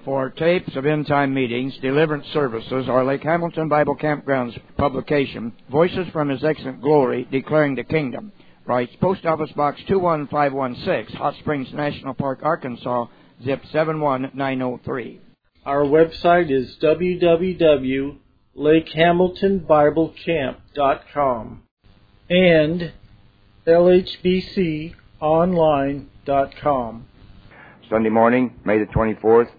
For tapes of end-time meetings, deliverance services, or Lake Hamilton Bible Campground's publication, Voices from His Excellent Glory, Declaring the Kingdom, writes Post Office Box 21516, Hot Springs National Park, Arkansas, zip 71903. Our website is www.lakehamiltonbiblecamp.com and lhbconline.com. Sunday morning, May the 24th,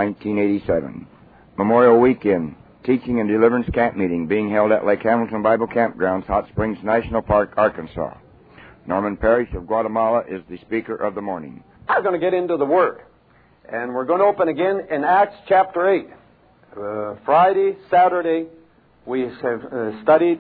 1987. Memorial Weekend, Teaching and Deliverance Camp Meeting being held at Lake Hamilton Bible Campgrounds, Hot Springs National Park, Arkansas. Norman Parrish of Guatemala is the speaker of the morning. We're going to get into the Word. And we're going to open again in Acts chapter 8. Friday, Saturday, we have studied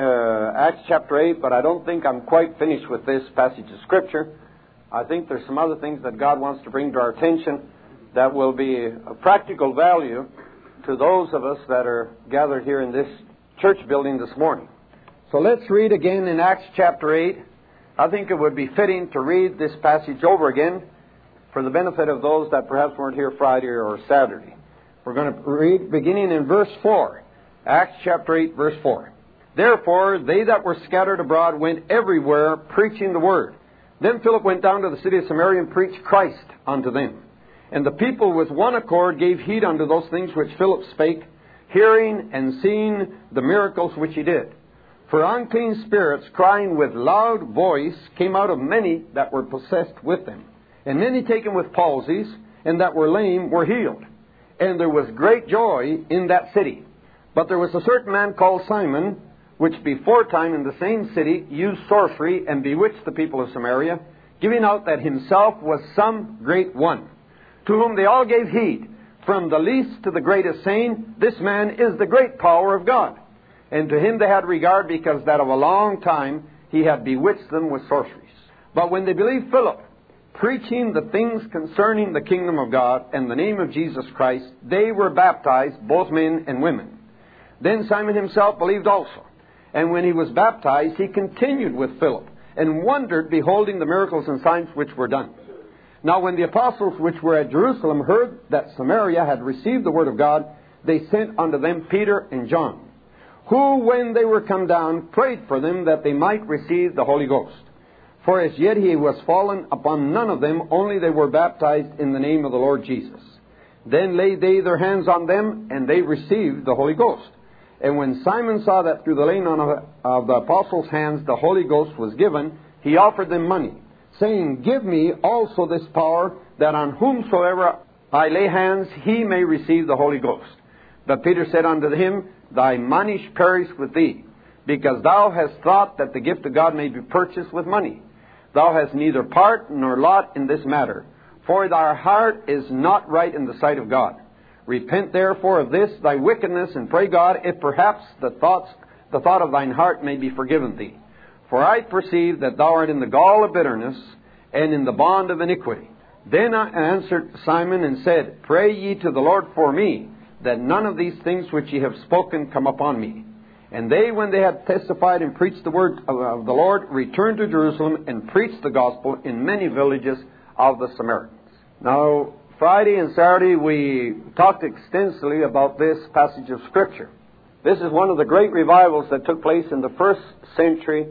Acts chapter 8, but I don't think I'm quite finished with this passage of Scripture. I think there's some other things that God wants to bring to our attention that will be of practical value to those of us that are gathered here in this church building this morning. So let's read again in Acts chapter 8. I think it would be fitting to read this passage over again for the benefit of those that perhaps weren't here Friday or Saturday. We're going to read beginning in verse 4. Acts chapter 8, verse 4. Therefore, they that were scattered abroad went everywhere preaching the word. Then Philip went down to the city of Samaria and preached Christ unto them. And the people with one accord gave heed unto those things which Philip spake, hearing and seeing the miracles which he did. For unclean spirits, crying with loud voice, came out of many that were possessed with them. And many taken with palsies, and that were lame, were healed. And there was great joy in that city. But there was a certain man called Simon, which beforetime in the same city used sorcery, and bewitched the people of Samaria, giving out that himself was some great one, to whom they all gave heed, from the least to the greatest, saying, This man is the great power of God. And to him they had regard, because that of a long time he had bewitched them with sorceries. But when they believed Philip, preaching the things concerning the kingdom of God and the name of Jesus Christ, they were baptized, both men and women. Then Simon himself believed also. And when he was baptized, he continued with Philip, and wondered, beholding the miracles and signs which were done. Now when the apostles which were at Jerusalem heard that Samaria had received the word of God, they sent unto them Peter and John, who, when they were come down, prayed for them that they might receive the Holy Ghost. For as yet he was fallen upon none of them, only they were baptized in the name of the Lord Jesus. Then laid they their hands on them, and they received the Holy Ghost. And when Simon saw that through the laying on of the apostles' hands the Holy Ghost was given, he offered them money, saying, Give me also this power, that on whomsoever I lay hands, he may receive the Holy Ghost. But Peter said unto him, Thy money perish with thee, because thou hast thought that the gift of God may be purchased with money. Thou hast neither part nor lot in this matter, for thy heart is not right in the sight of God. Repent therefore of this thy wickedness, and pray God, if perhaps the thought of thine heart may be forgiven thee. For I perceive that thou art in the gall of bitterness, and in the bond of iniquity. Then I answered Simon and said, Pray ye to the Lord for me, that none of these things which ye have spoken come upon me. And they, when they had testified and preached the word of the Lord, returned to Jerusalem and preached the gospel in many villages of the Samaritans. Now, Friday and Saturday we talked extensively about this passage of Scripture. This is one of the great revivals that took place in the first century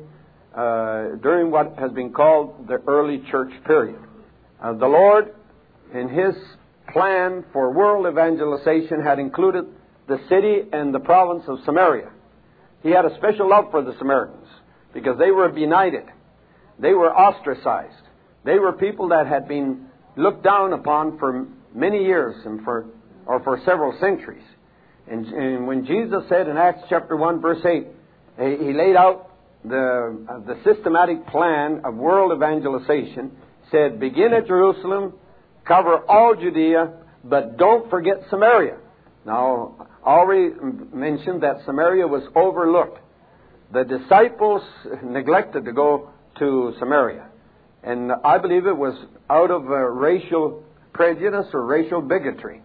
during what has been called the early church period. The Lord, in His plan for world evangelization, had included the city and the province of Samaria. He had a special love for the Samaritans because they were benighted. They were ostracized. They were people that had been looked down upon for many years or for several centuries. And when Jesus said in Acts chapter 1, verse 8, He laid out the systematic plan of world evangelization, said, begin at Jerusalem, cover all Judea, but don't forget Samaria. Now, I already mentioned that Samaria was overlooked. The disciples neglected to go to Samaria. And I believe it was out of racial prejudice or racial bigotry.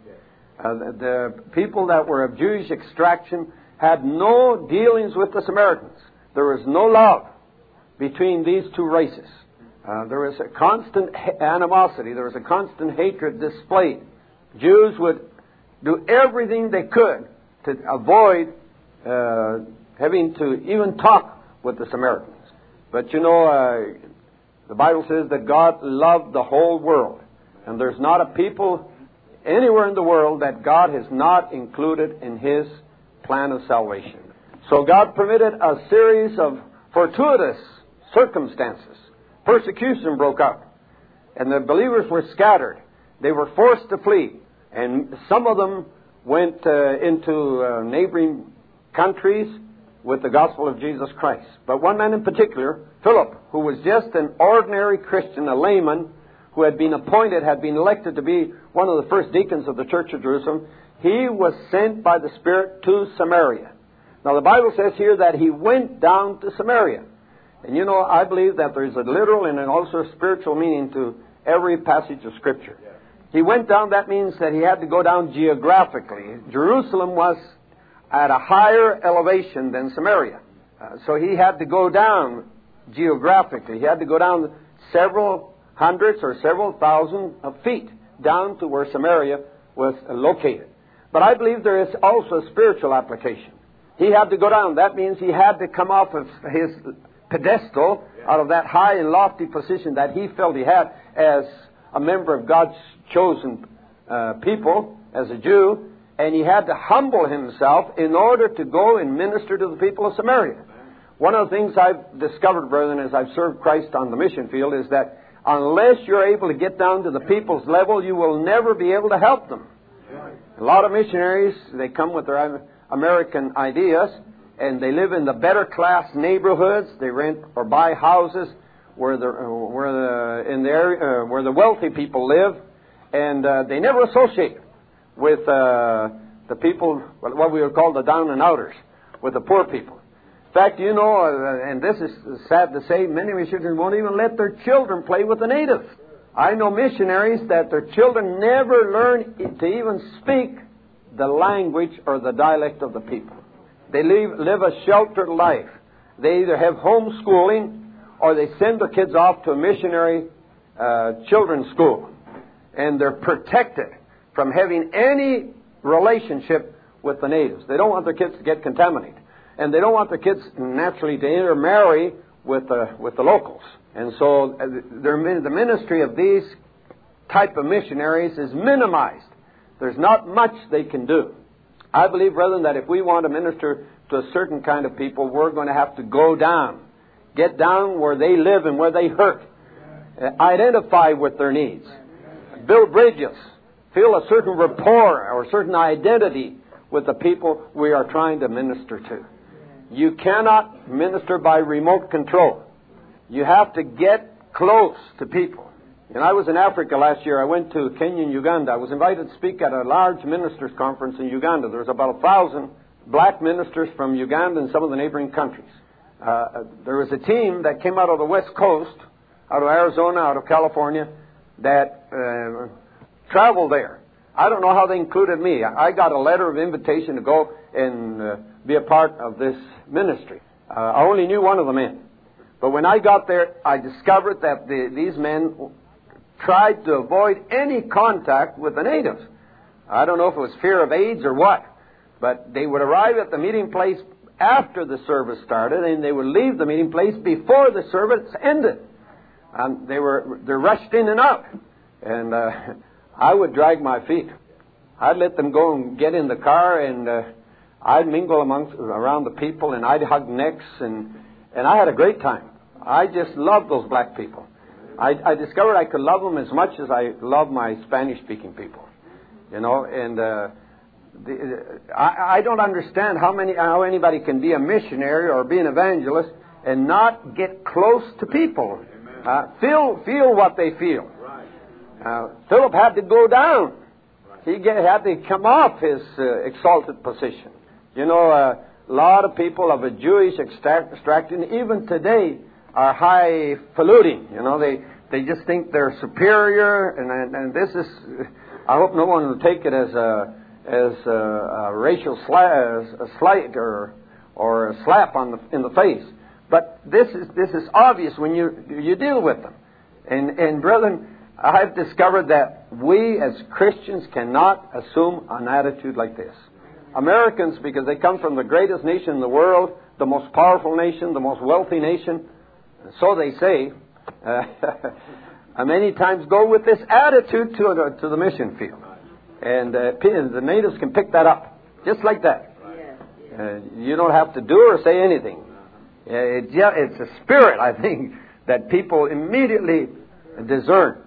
The people that were of Jewish extraction had no dealings with the Samaritans. There was no love between these two races. There was a constant animosity. There was a constant hatred displayed. Jews would do everything they could to avoid having to even talk with the Samaritans. But you know, the Bible says that God loved the whole world. And there's not a people anywhere in the world that God has not included in His plan of salvation. So God permitted a series of fortuitous circumstances. Persecution broke out. And the believers were scattered. They were forced to flee. And some of them went into neighboring countries with the gospel of Jesus Christ. But one man in particular, Philip, who was just an ordinary Christian, a layman, who had been appointed, had been elected to be one of the first deacons of the Church of Jerusalem, he was sent by the Spirit to Samaria. Now the Bible says here that he went down to Samaria. And you know, I believe that there is a literal and also a spiritual meaning to every passage of Scripture. He went down, that means that he had to go down geographically. Jerusalem was at a higher elevation than Samaria. So he had to go down geographically. He had to go down several hundreds or several thousand of feet down to where Samaria was located. But I believe there is also a spiritual application. He had to go down. That means he had to come off of his pedestal, out of that high and lofty position that he felt he had as a member of God's chosen people, as a Jew, and he had to humble himself in order to go and minister to the people of Samaria. One of the things I've discovered, brethren, as I've served Christ on the mission field, is that unless you're able to get down to the people's level, you will never be able to help them. A lot of missionaries, they come with their American ideas, and they live in the better class neighborhoods. They rent or buy houses where the wealthy people live, and they never associate with the people, what we would call the down and outers, with the poor people. In fact, you know, and this is sad to say, many missionaries won't even let their children play with the natives. I know missionaries that their children never learn to even speak the language or the dialect of the people. They live a sheltered life. They either have homeschooling or they send their kids off to a missionary children's school. And they're protected from having any relationship with the natives. They don't want their kids to get contaminated. And they don't want their kids naturally to intermarry with the locals. And so the ministry of these type of missionaries is minimized. There's not much they can do. I believe, brethren, that if we want to minister to a certain kind of people, we're going to have to go down. Get down where they live and where they hurt. Identify with their needs. Build bridges. Feel a certain rapport or a certain identity with the people we are trying to minister to. You cannot minister by remote control. You have to get close to people. And I was in Africa last year. I went to Kenya and Uganda. I was invited to speak at a large ministers' conference in Uganda. There was about 1,000 black ministers from Uganda and some of the neighboring countries. There was a team that came out of the West Coast, out of Arizona, out of California, that traveled there. I don't know how they included me. I got a letter of invitation to go and be a part of this ministry. I only knew one of the men. But when I got there, I discovered that these men tried to avoid any contact with the natives. I don't know if it was fear of AIDS or what, but they would arrive at the meeting place after the service started, and they would leave the meeting place before the service ended. They're rushed in and out, and I would drag my feet. I'd let them go and get in the car, and I'd mingle around the people, and I'd hug necks, and I had a great time. I just loved those black people. I discovered I could love them as much as I love my Spanish-speaking people, you know. And I don't understand how anybody can be a missionary or be an evangelist and not get close to people, feel what they feel. Philip had to go down. He had to come off his exalted position. You know, a lot of people of a Jewish extraction, even today, are highfalutin. You know, they just think they're superior, and this is. I hope no one will take it as a racial slight or a slap in the face. But this is obvious when you deal with them. And brethren, I've discovered that we as Christians cannot assume an attitude like this. Americans, because they come from the greatest nation in the world, the most powerful nation, the most wealthy nation, so they say, many times go with this attitude to the mission field. And the natives can pick that up, just like that. You don't have to do or say anything. It's a spirit, I think, that people immediately discern.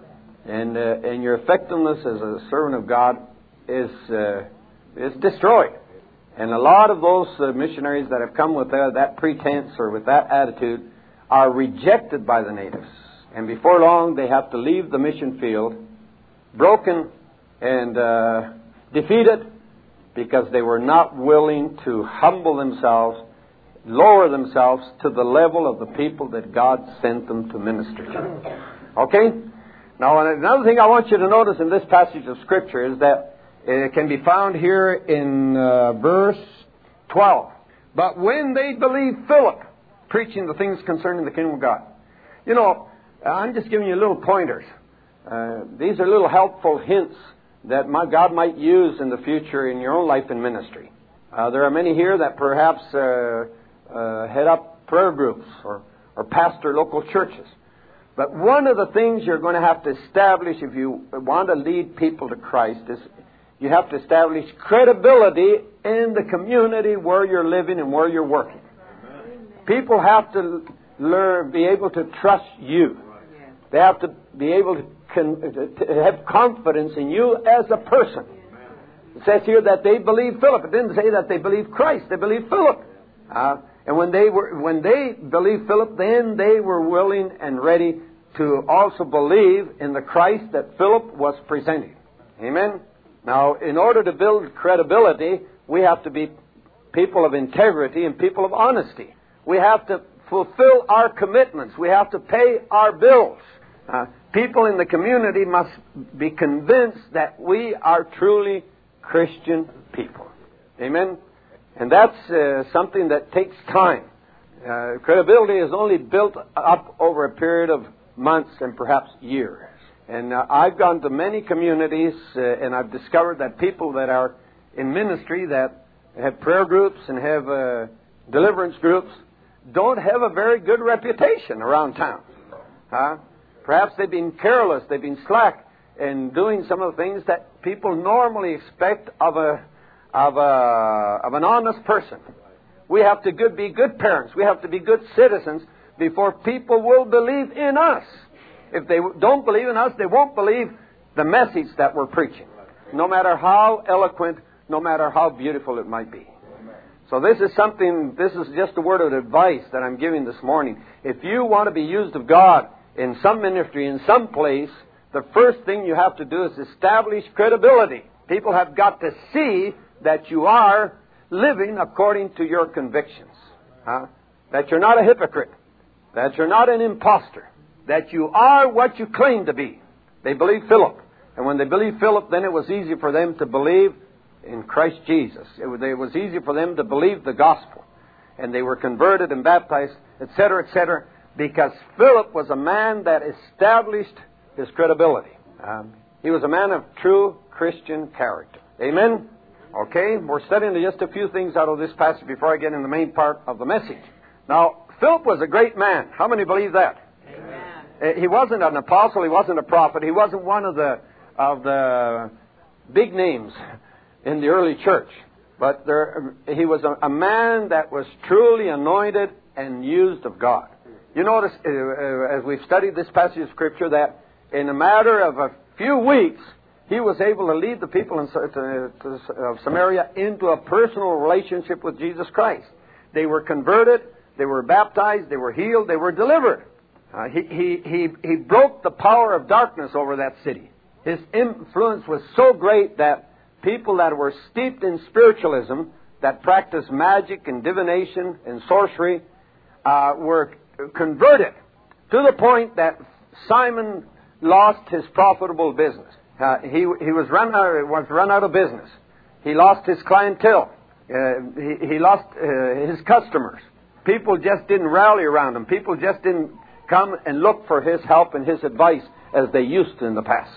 And your effectiveness as a servant of God is destroyed. And a lot of those missionaries that have come with that pretense or with that attitude are rejected by the natives. And before long, they have to leave the mission field broken and defeated because they were not willing to humble themselves, lower themselves to the level of the people that God sent them to minister to. Okay? Now, another thing I want you to notice in this passage of Scripture is that it can be found here in verse 12. But when they believed Philip, preaching the things concerning the kingdom of God. You know, I'm just giving you little pointers. These are little helpful hints that God might use in the future in your own life and ministry. There are many here that perhaps head up prayer groups or pastor local churches. But one of the things you're going to have to establish if you want to lead people to Christ is you have to establish credibility in the community where you're living and where you're working. People have to be able to trust you. They have to be able to have confidence in you as a person. It says here that they believed Philip. It didn't say that they believed Christ. They believed Philip. And when they believed Philip, then they were willing and ready to also believe in the Christ that Philip was presenting. Amen? Now, in order to build credibility, we have to be people of integrity and people of honesty. We have to fulfill our commitments. We have to pay our bills. People in the community must be convinced that we are truly Christian people. Amen? And that's something that takes time. Credibility is only built up over a period of months and perhaps years. And I've gone to many communities and I've discovered that people that are in ministry that have prayer groups and have deliverance groups don't have a very good reputation around town. Perhaps they've been careless, they've been slack in doing some of the things that people normally expect of an honest person. We have to be good parents. We have to be good citizens before people will believe in us. If they don't believe in us, they won't believe the message that we're preaching, no matter how eloquent, no matter how beautiful it might be. So this is just a word of advice that I'm giving this morning. If you want to be used of God in some ministry, in some place, the first thing you have to do is establish credibility. People have got to see that you are living according to your convictions. That you're not a hypocrite. That you're not an imposter. That you are what you claim to be. They believed Philip. And when they believed Philip, then it was easy for them to believe in Christ Jesus. It was easy for them to believe the gospel. And they were converted and baptized, etc., etc., because Philip was a man that established his credibility. He was a man of true Christian character. Amen? Okay, we're studying just a few things out of this passage before I get in the main part of the message. Now, Philip was a great man. How many believe that? Amen. He wasn't an apostle. He wasn't a prophet. He wasn't one of the big names in the early church. But he was a man that was truly anointed and used of God. You notice, as we've studied this passage of Scripture, that in a matter of a few weeks, he was able to lead the people of Samaria into a personal relationship with Jesus Christ. They were converted, they were baptized, they were healed, they were delivered. He broke the power of darkness over that city. His influence was so great that people that were steeped in spiritualism, that practiced magic and divination and sorcery, were converted to the point that Simon lost his profitable business. He was run out of business. He lost his clientele. He lost his customers. People just didn't rally around him. People just didn't come and look for his help and his advice as they used to in the past.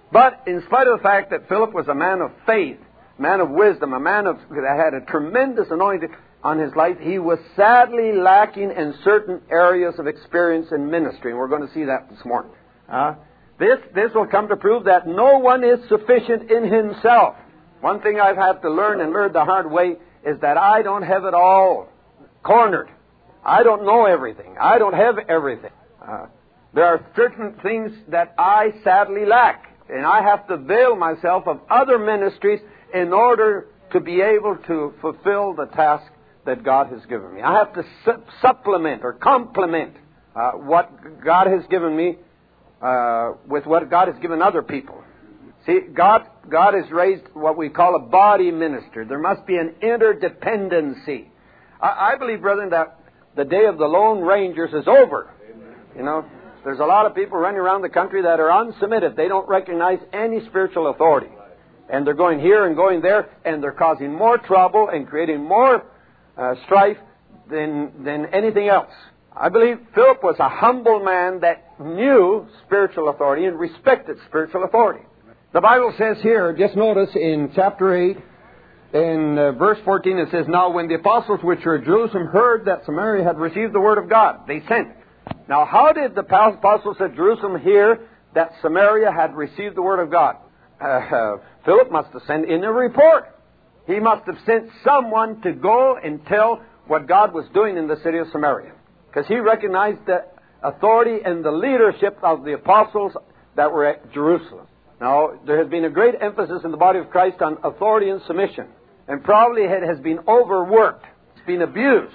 But in spite of the fact that Philip was a man of faith, man of wisdom, a man that had a tremendous anointing on his life, he was sadly lacking in certain areas of experience in ministry. And we're going to see that this morning. This will come to prove that no one is sufficient in himself. One thing I've had to learn and learn the hard way is that I don't have it all cornered. I don't know everything. I don't have everything. There are certain things that I sadly lack. And I have to avail myself of other ministries in order to be able to fulfill the task that God has given me. I have to supplement or complement what God has given me with what God has given other people. See, God has raised what we call a body minister. There must be an interdependency. I believe, brethren, that the day of the Lone Rangers is over. You know, there's a lot of people running around the country that are unsubmitted. They don't recognize any spiritual authority. And they're going here and going there, and they're causing more trouble and creating more strife than anything else. I believe Philip was a humble man that knew spiritual authority and respected spiritual authority. The Bible says here, just notice in chapter 8, in verse 14, it says, "Now when the apostles which were at Jerusalem heard that Samaria had received the word of God, they sent." Now how did the apostles at Jerusalem hear that Samaria had received the word of God? Philip must have sent in a report. He must have sent someone to go and tell what God was doing in the city of Samaria. Because he recognized the authority and the leadership of the apostles that were at Jerusalem. Now, there has been a great emphasis in the body of Christ on authority and submission. And probably it has been overworked. It's been abused.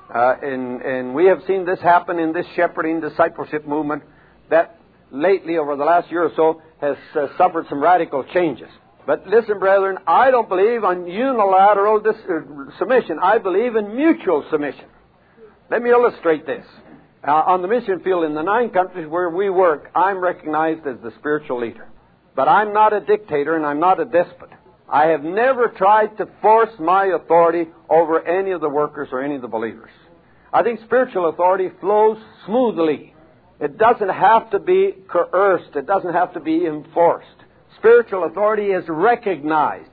And we have seen this happen in this shepherding discipleship movement that lately, over the last year or so, has suffered some radical changes. But listen, brethren, I don't believe on unilateral submission. I believe in mutual submission. Let me illustrate this. On the mission field in the 9 countries where we work, I'm recognized as the spiritual leader. But I'm not a dictator and I'm not a despot. I have never tried to force my authority over any of the workers or any of the believers. I think spiritual authority flows smoothly. It doesn't have to be coerced. It doesn't have to be enforced. Spiritual authority is recognized.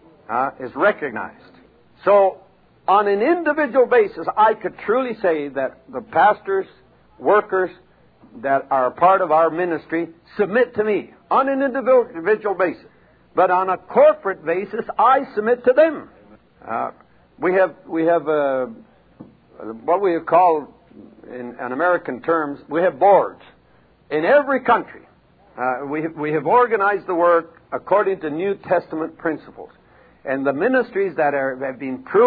So, on an individual basis, I could truly say that the pastors, workers that are part of our ministry submit to me on an individual basis. But on a corporate basis, I submit to them. We have what we have called, in American terms, we have boards. In every country, we have organized the work according to New Testament principles. And the ministries that have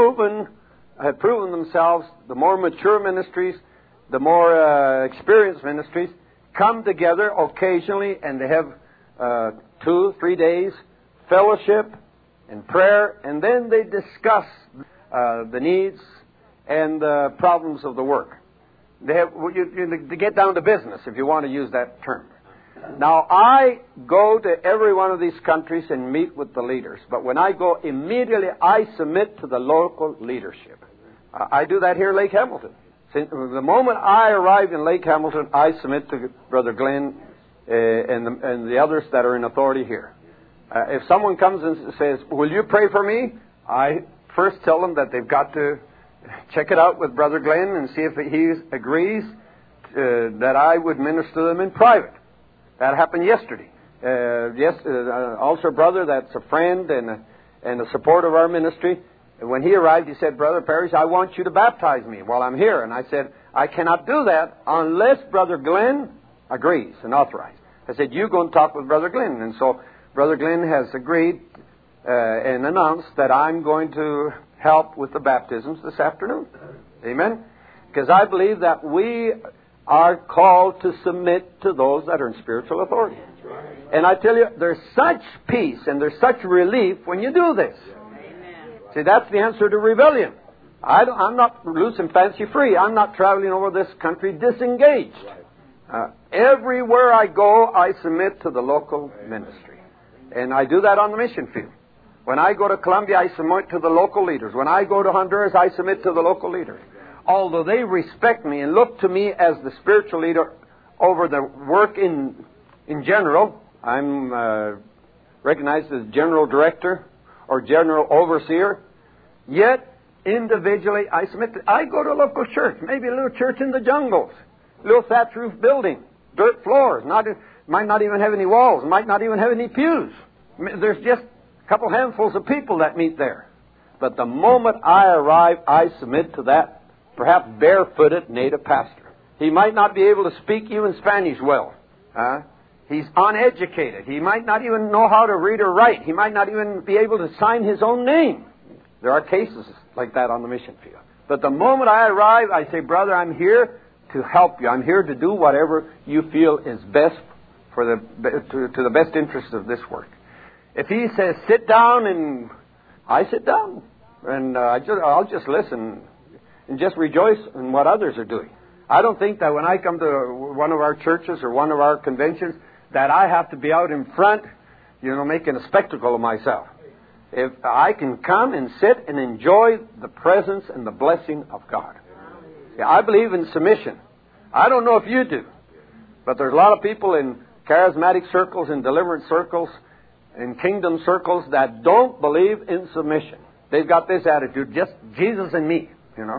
proven themselves, the more mature ministries, the more experienced ministries, come together occasionally and they have 2-3 days fellowship and prayer, and then they discuss the needs and the problems of the work. They get down to business, if you want to use that term. Now, I go to every one of these countries and meet with the leaders. But when I go immediately, I submit to the local leadership. I do that here in Lake Hamilton. Since the moment I arrive in Lake Hamilton, I submit to Brother Glenn and the others that are in authority here. If someone comes and says, "Will you pray for me?" I first tell them that they've got to check it out with Brother Glenn and see if he agrees that I would minister to them in private. That happened yesterday. Also a brother that's a friend and a supporter of our ministry. When he arrived, he said, "Brother Parrish, I want you to baptize me while I'm here." And I said, "I cannot do that unless Brother Glenn agrees and authorizes." I said, "You go and talk with Brother Glenn." And so Brother Glenn has agreed and announced that I'm going to help with the baptisms this afternoon. Amen? Because I believe that we are called to submit to those that are in spiritual authority. And I tell you, there's such peace and there's such relief when you do this. See, that's the answer to rebellion. I'm not loose and fancy free. I'm not traveling over this country disengaged. Everywhere I go, I submit to the local ministry. And I do that on the mission field. When I go to Colombia, I submit to the local leaders. When I go to Honduras, I submit to the local leaders. Although they respect me and look to me as the spiritual leader over the work in general, I'm recognized as general director or general overseer. Yet, individually, I submit. I go to a local church, maybe a little church in the jungles, little thatch roof building, dirt floors, might not even have any walls, might not even have any pews. There's just a couple handfuls of people that meet there. But the moment I arrive, I submit to that perhaps barefooted native pastor. He might not be able to speak even Spanish well. He's uneducated. He might not even know how to read or write. He might not even be able to sign his own name. There are cases like that on the mission field. But the moment I arrive, I say, brother, I'm here to help you. I'm here to do whatever you feel is best for to the best interest of this work. If he says, sit down, and I sit down, and I'll just listen and just rejoice in what others are doing. I don't think that when I come to one of our churches or one of our conventions that I have to be out in front, making a spectacle of myself. If I can come and sit and enjoy the presence and the blessing of God. Yeah, I believe in submission. I don't know if you do, but there's a lot of people in charismatic circles, in deliverance circles, in kingdom circles that don't believe in submission. They've got this attitude, just Jesus and me,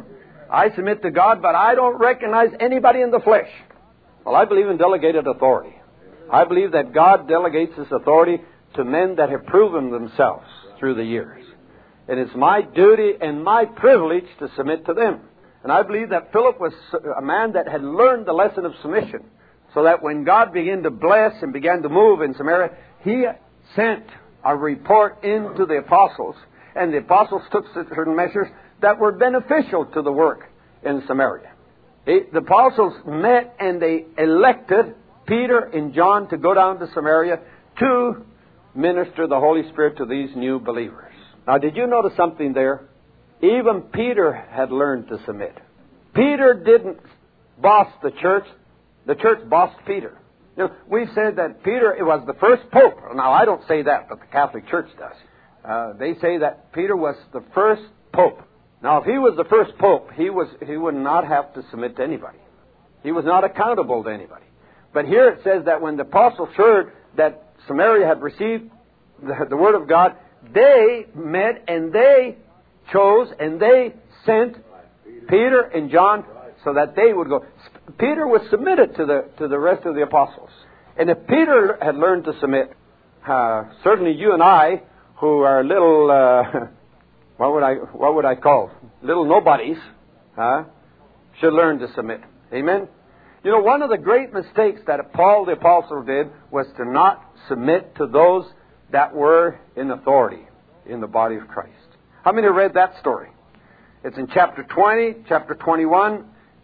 I submit to God, but I don't recognize anybody in the flesh. Well, I believe in delegated authority. I believe that God delegates His authority to men that have proven themselves through the years. And it's my duty and my privilege to submit to them. And I believe that Philip was a man that had learned the lesson of submission, so that when God began to bless and began to move in Samaria, he sent a report into the apostles, and the apostles took certain measures that were beneficial to the work in Samaria. The apostles met and they elected Peter and John to go down to Samaria to minister the Holy Spirit to these new believers. Now, did you notice something there? Even Peter had learned to submit. Peter didn't boss the church bossed Peter. We've said that Peter was the first pope. Now, I don't say that, but the Catholic Church does. They say that Peter was the first pope. Now, if he was the first pope, he would not have to submit to anybody. He was not accountable to anybody. But here it says that when the apostles heard that Samaria had received the Word of God, they met and they chose and they sent Peter and John so that they would go. Peter was submitted to the rest of the apostles. And if Peter had learned to submit, certainly you and I, who are little, what would I call? Little nobodies, should learn to submit. Amen? One of the great mistakes that Paul the Apostle did was to not submit to those that were in authority in the body of Christ. How many read that story? It's in chapter 20, chapter 21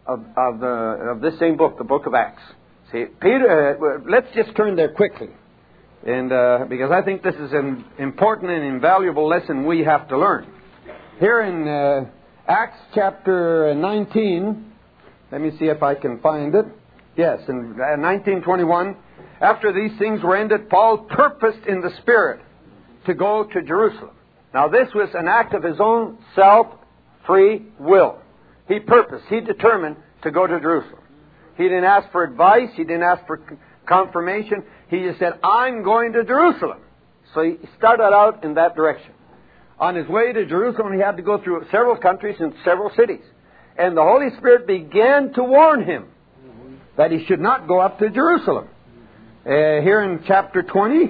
of this same book, the book of Acts. See, Peter, let's just turn there quickly. And because I think this is an important and invaluable lesson we have to learn. Here in Acts chapter 19, let me see if I can find it. Yes, in 19:21, after these things were ended, Paul purposed in the Spirit to go to Jerusalem. Now this was an act of his own self-free will. He purposed, he determined to go to Jerusalem. He didn't ask for advice, he didn't ask for confirmation. He just said, I'm going to Jerusalem. So he started out in that direction. On his way to Jerusalem, he had to go through several countries and several cities. And the Holy Spirit began to warn him that he should not go up to Jerusalem. Here in chapter 20,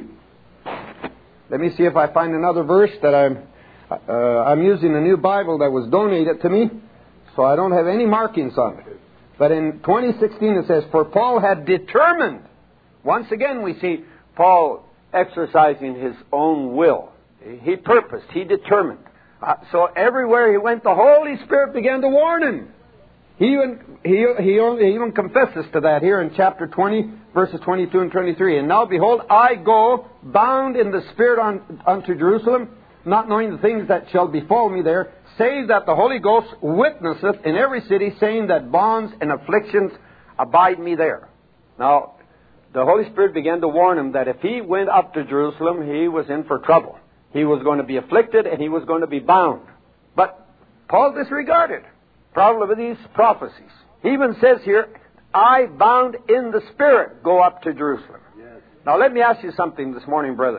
let me see if I find another verse that I'm using a new Bible that was donated to me, so I don't have any markings on it. But in 2016 it says, for Paul had determined. Once again we see Paul exercising his own will. He purposed, he determined. So everywhere he went, the Holy Spirit began to warn him. He even confesses to that here in chapter 20, verses 22 and 23. And now, behold, I go bound in the Spirit unto Jerusalem, not knowing the things that shall befall me there, save that the Holy Ghost witnesseth in every city, saying that bonds and afflictions abide me there. Now, the Holy Spirit began to warn him that if he went up to Jerusalem, he was in for trouble. He was going to be afflicted and he was going to be bound. But Paul disregarded probably these prophecies. He even says here, I bound in the Spirit go up to Jerusalem. Yes. Now let me ask you something this morning, brethren.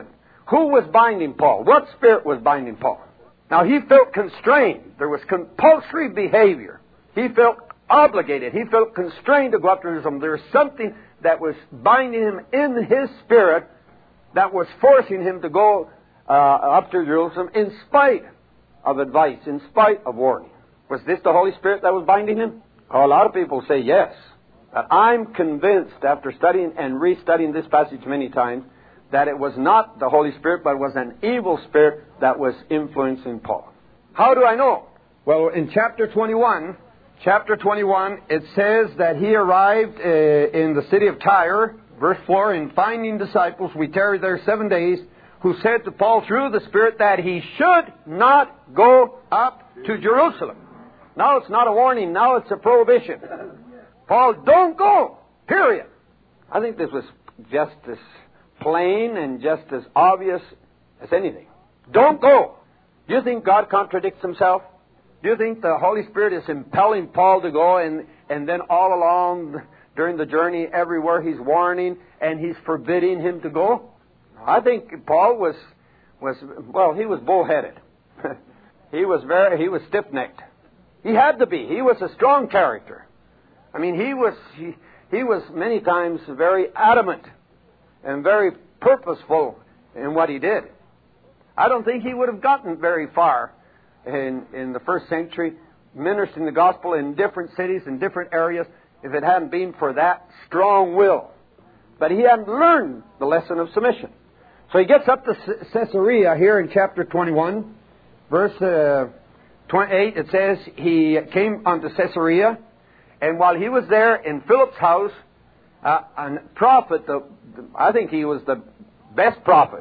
Who was binding Paul? What spirit was binding Paul? Now, he felt constrained. There was compulsory behavior. He felt obligated. He felt constrained to go up to Jerusalem. There was something that was binding him in his spirit that was forcing him to go up to Jerusalem in spite of advice, in spite of warning. Was this the Holy Spirit that was binding him? Oh, a lot of people say yes. But I'm convinced, after studying and restudying this passage many times, that it was not the Holy Spirit, but it was an evil spirit that was influencing Paul. How do I know? Well, in chapter 21, it says that he arrived in the city of Tyre, verse 4, in finding disciples, we tarried there 7 days, who said to Paul through the Spirit that he should not go up to Jerusalem. Now it's not a warning, now it's a prohibition. Paul, don't go, period. I think this was just as plain and just as obvious as anything. Don't go. Do you think God contradicts himself? Do you think the Holy Spirit is impelling Paul to go and then all along during the journey everywhere he's warning and he's forbidding him to go? I think Paul was he was bullheaded. he was stiff-necked. He had to be. He was a strong character. I mean, he was many times very adamant and very purposeful in what he did. I don't think he would have gotten very far in the first century ministering the gospel in different cities and different areas if it hadn't been for that strong will. But he hadn't learned the lesson of submission. So he gets up to Caesarea here in chapter 21, verse 28. It says he came unto Caesarea, and while he was there in Philip's house, a prophet, I think he was the best prophet.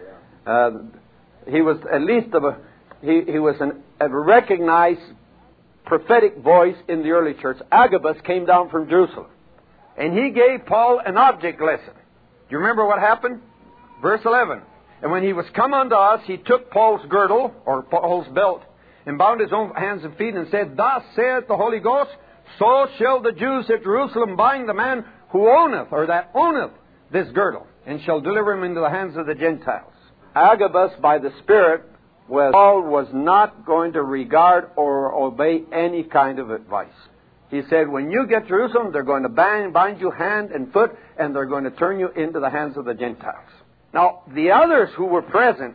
He was at least he was a recognized prophetic voice in the early church. Agabus came down from Jerusalem, and he gave Paul an object lesson. Do you remember what happened? Verse 11. And when he was come unto us, he took Paul's girdle, or Paul's belt, and bound his own hands and feet, and said, Thus saith the Holy Ghost, so shall the Jews at Jerusalem bind the man who owneth, or that owneth, this girdle, and shall deliver him into the hands of the Gentiles. Agabus, by the Spirit, Paul was not going to regard or obey any kind of advice. He said, when you get to Jerusalem, they're going to bind you hand and foot, and they're going to turn you into the hands of the Gentiles. Now, the others who were present,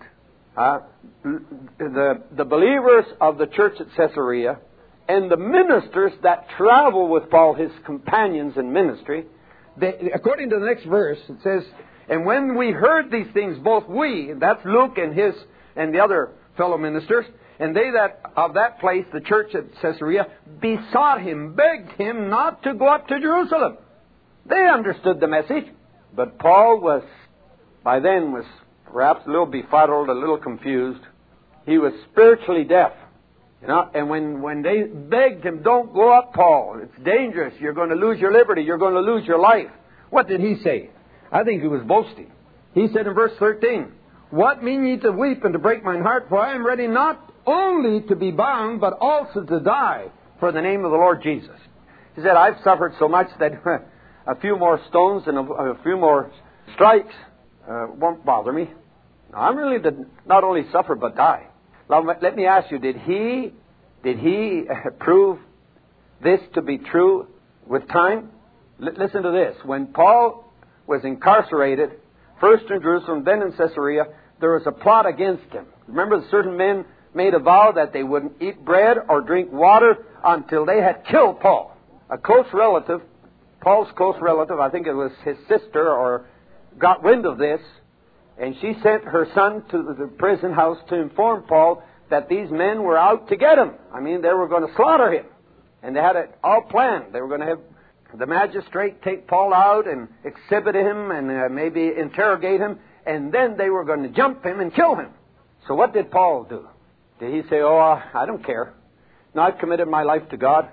the believers of the church at Caesarea, and the ministers that travel with Paul, his companions in ministry, according to the next verse, it says, and when we heard these things, both we, that's Luke and the other fellow ministers, and they that of that place, the church at Caesarea, besought him, begged him not to go up to Jerusalem. They understood the message, but Paul was perhaps a little befuddled, a little confused. He was spiritually deaf. And when they begged him, don't go up, Paul. It's dangerous. You're going to lose your liberty. You're going to lose your life. What did he say? I think he was boasting. He said in verse 13, What mean ye to weep and to break mine heart? For I am ready not only to be bound, but also to die for the name of the Lord Jesus. He said, I've suffered so much that a few more stones and a few more strikes won't bother me. Now, I'm really to not only suffer, but die. Now, let me ask you, did he prove this to be true with time? Listen to this. When Paul was incarcerated, first in Jerusalem, then in Caesarea, there was a plot against him. Remember, certain men made a vow that they wouldn't eat bread or drink water until they had killed Paul. A close relative, Paul's close relative, I think it was his sister, or got wind of this, and she sent her son to the prison house to inform Paul that these men were out to get him. I mean, they were going to slaughter him. And they had it all planned. They were going to have the magistrate take Paul out and exhibit him and maybe interrogate him, and then they were going to jump him and kill him. So what did Paul do? Did he say, I don't care. No, I've committed my life to God.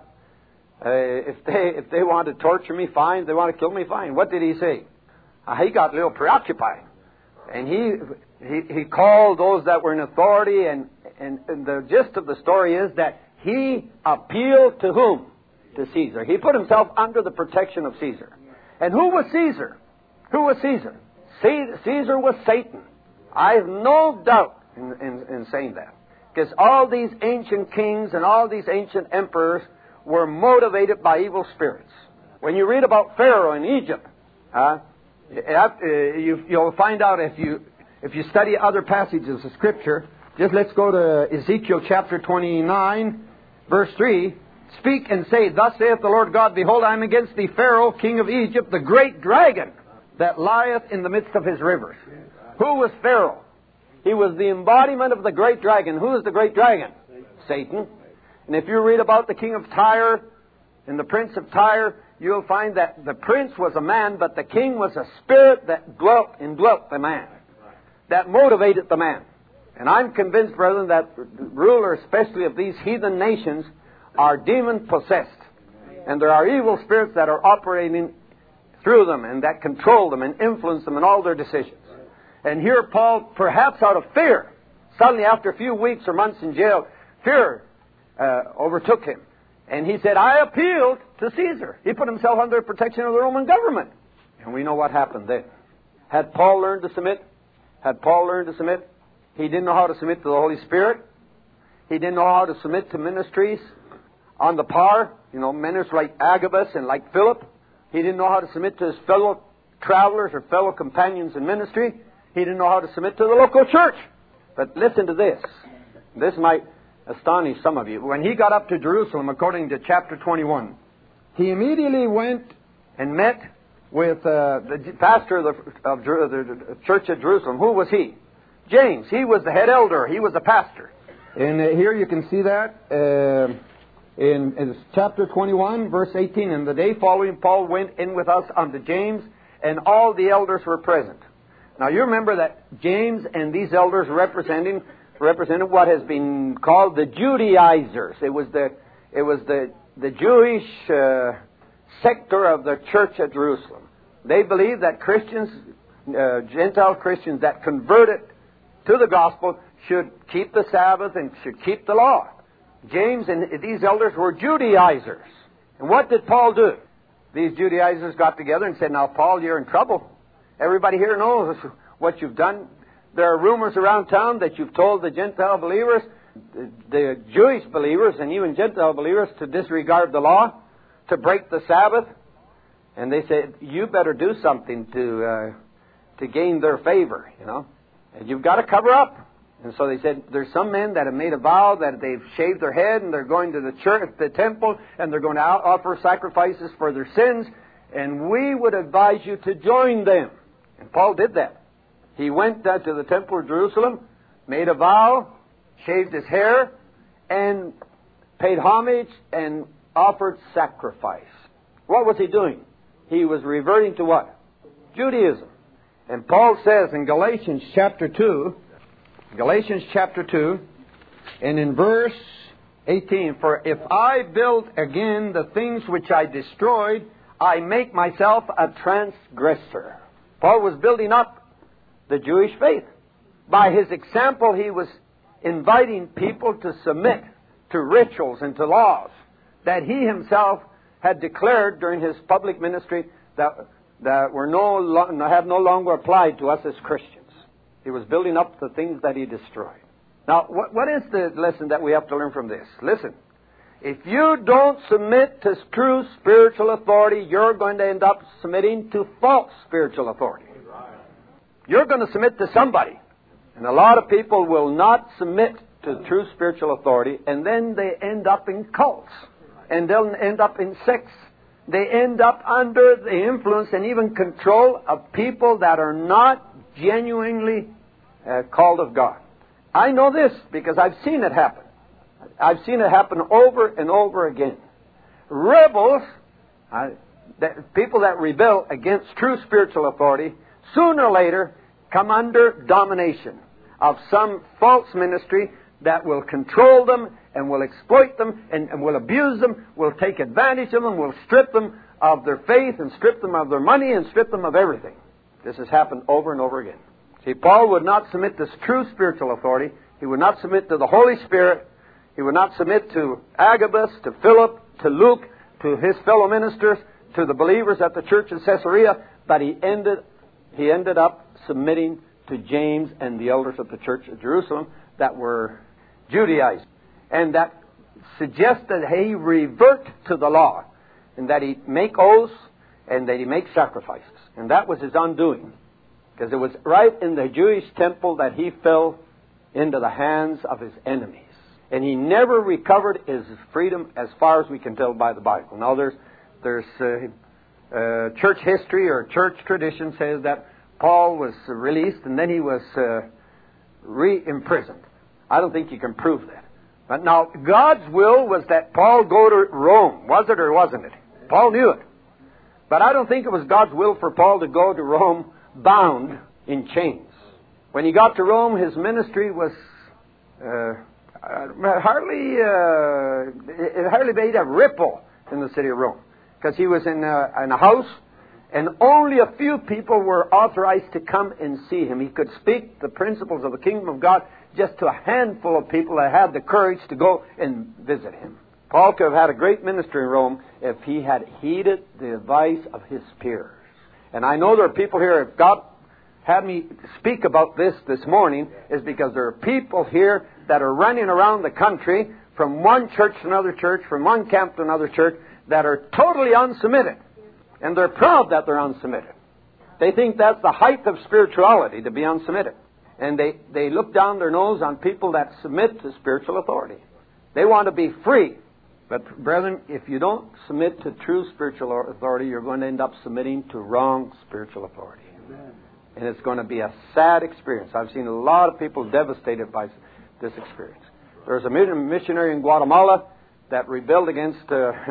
If they want to torture me, fine. If they want to kill me, fine. What did he say? He got a little preoccupied. And he called those that were in authority, and the gist of the story is that he appealed to whom? To Caesar. He put himself under the protection of Caesar. And who was Caesar? Who was Caesar? Caesar was Satan. I have no doubt in saying that. Because all these ancient kings and all these ancient emperors were motivated by evil spirits. When you read about Pharaoh in Egypt, you'll find out if you study other passages of Scripture. Just let's go to Ezekiel chapter 29, verse 3. Speak and say, Thus saith the Lord God, Behold, I am against thee, Pharaoh, king of Egypt, the great dragon that lieth in the midst of his rivers. Who was Pharaoh? He was the embodiment of the great dragon. Who is the great dragon? Satan. And if you read about the king of Tyre and the prince of Tyre, you'll find that the prince was a man, but the king was a spirit that indwelt the man, that motivated the man. And I'm convinced, brethren, that rulers, especially of these heathen nations, are demon-possessed. And there are evil spirits that are operating through them and that control them and influence them in all their decisions. And here Paul, perhaps out of fear, suddenly after a few weeks or months in jail, fear overtook him. And he said, I appealed to Caesar. He put himself under the protection of the Roman government. And we know what happened then. Had Paul learned to submit? He didn't know how to submit to the Holy Spirit. He didn't know how to submit to ministries on the par. Ministers like Agabus and like Philip. He didn't know how to submit to his fellow travelers or fellow companions in ministry. He didn't know how to submit to the local church. But listen to this. This might astonish some of you. When he got up to Jerusalem, according to chapter 21, he immediately went and met with the pastor of the church at Jerusalem. Who was he? James. He was the head elder. He was the pastor. And here you can see that in chapter 21, verse 18. And the day following, Paul went in with us unto James, and all the elders were present. Now you remember that James and these elders represented what has been called the Judaizers. It was the Jewish sector of the church at Jerusalem. They believed that Christians, Gentile Christians that converted to the gospel, should keep the Sabbath and should keep the law. James and these elders were Judaizers. And what did Paul do? These Judaizers got together and said, Now, Paul, you're in trouble. Everybody here knows what you've done. There are rumors around town that you've told the Gentile believers, the Jewish believers, and even Gentile believers to disregard the law, to break the Sabbath. And they said, you better do something to gain their favor, And you've got to cover up. And so they said, there's some men that have made a vow that they've shaved their head and they're going to the church, the temple, and they're going to offer sacrifices for their sins. And we would advise you to join them. And Paul did that. He went to the temple of Jerusalem, made a vow, shaved his hair, and paid homage and offered sacrifice. What was he doing? He was reverting to what? Judaism. And Paul says in Galatians chapter 2, and in verse 18, For if I build again the things which I destroyed, I make myself a transgressor. Paul was building up the Jewish faith. By his example, he was inviting people to submit to rituals and to laws that he himself had declared during his public ministry that have no longer applied to us as Christians. He was building up the things that he destroyed. Now, what is the lesson that we have to learn from this? Listen, if you don't submit to true spiritual authority, you're going to end up submitting to false spiritual authority. You're going to submit to somebody. And a lot of people will not submit to true spiritual authority, and then they end up in cults. And they'll end up in sects. They end up under the influence and even control of people that are not genuinely called of God. I know this because I've seen it happen. I've seen it happen over and over again. Rebels, people that rebel against true spiritual authority, sooner or later come under domination of some false ministry that will control them and will exploit them and will abuse them, will take advantage of them, will strip them of their faith and strip them of their money and strip them of everything. This has happened over and over again. See, Paul would not submit to true spiritual authority. He would not submit to the Holy Spirit. He would not submit to Agabus, to Philip, to Luke, to his fellow ministers, to the believers at the church in Caesarea, but he ended up submitting to James and the elders of the church of Jerusalem that were Judaized, and that suggested he revert to the law, and that he make oaths and that he make sacrifices. And that was his undoing, because it was right in the Jewish temple that he fell into the hands of his enemies. And he never recovered his freedom as far as we can tell by the Bible. Now there's church history or church tradition says that Paul was released and then he was re-imprisoned. I don't think you can prove that. But now, God's will was that Paul go to Rome. Was it or wasn't it? Paul knew it. But I don't think it was God's will for Paul to go to Rome bound in chains. When he got to Rome, his ministry was it hardly made a ripple in the city of Rome, because he was in a house, and only a few people were authorized to come and see him. He could speak the principles of the kingdom of God just to a handful of people that had the courage to go and visit him. Paul could have had a great ministry in Rome if he had heeded the advice of his peers. And I know there are people here, if God had me speak about this morning, is because there are people here that are running around the country from one church to another church, from one camp to another church, that are totally unsubmitted. And they're proud that they're unsubmitted. They think that's the height of spirituality, to be unsubmitted. And they look down their nose on people that submit to spiritual authority. They want to be free. But, brethren, if you don't submit to true spiritual authority, you're going to end up submitting to wrong spiritual authority. Amen. And it's going to be a sad experience. I've seen a lot of people devastated by this experience. There was a missionary in Guatemala that rebelled against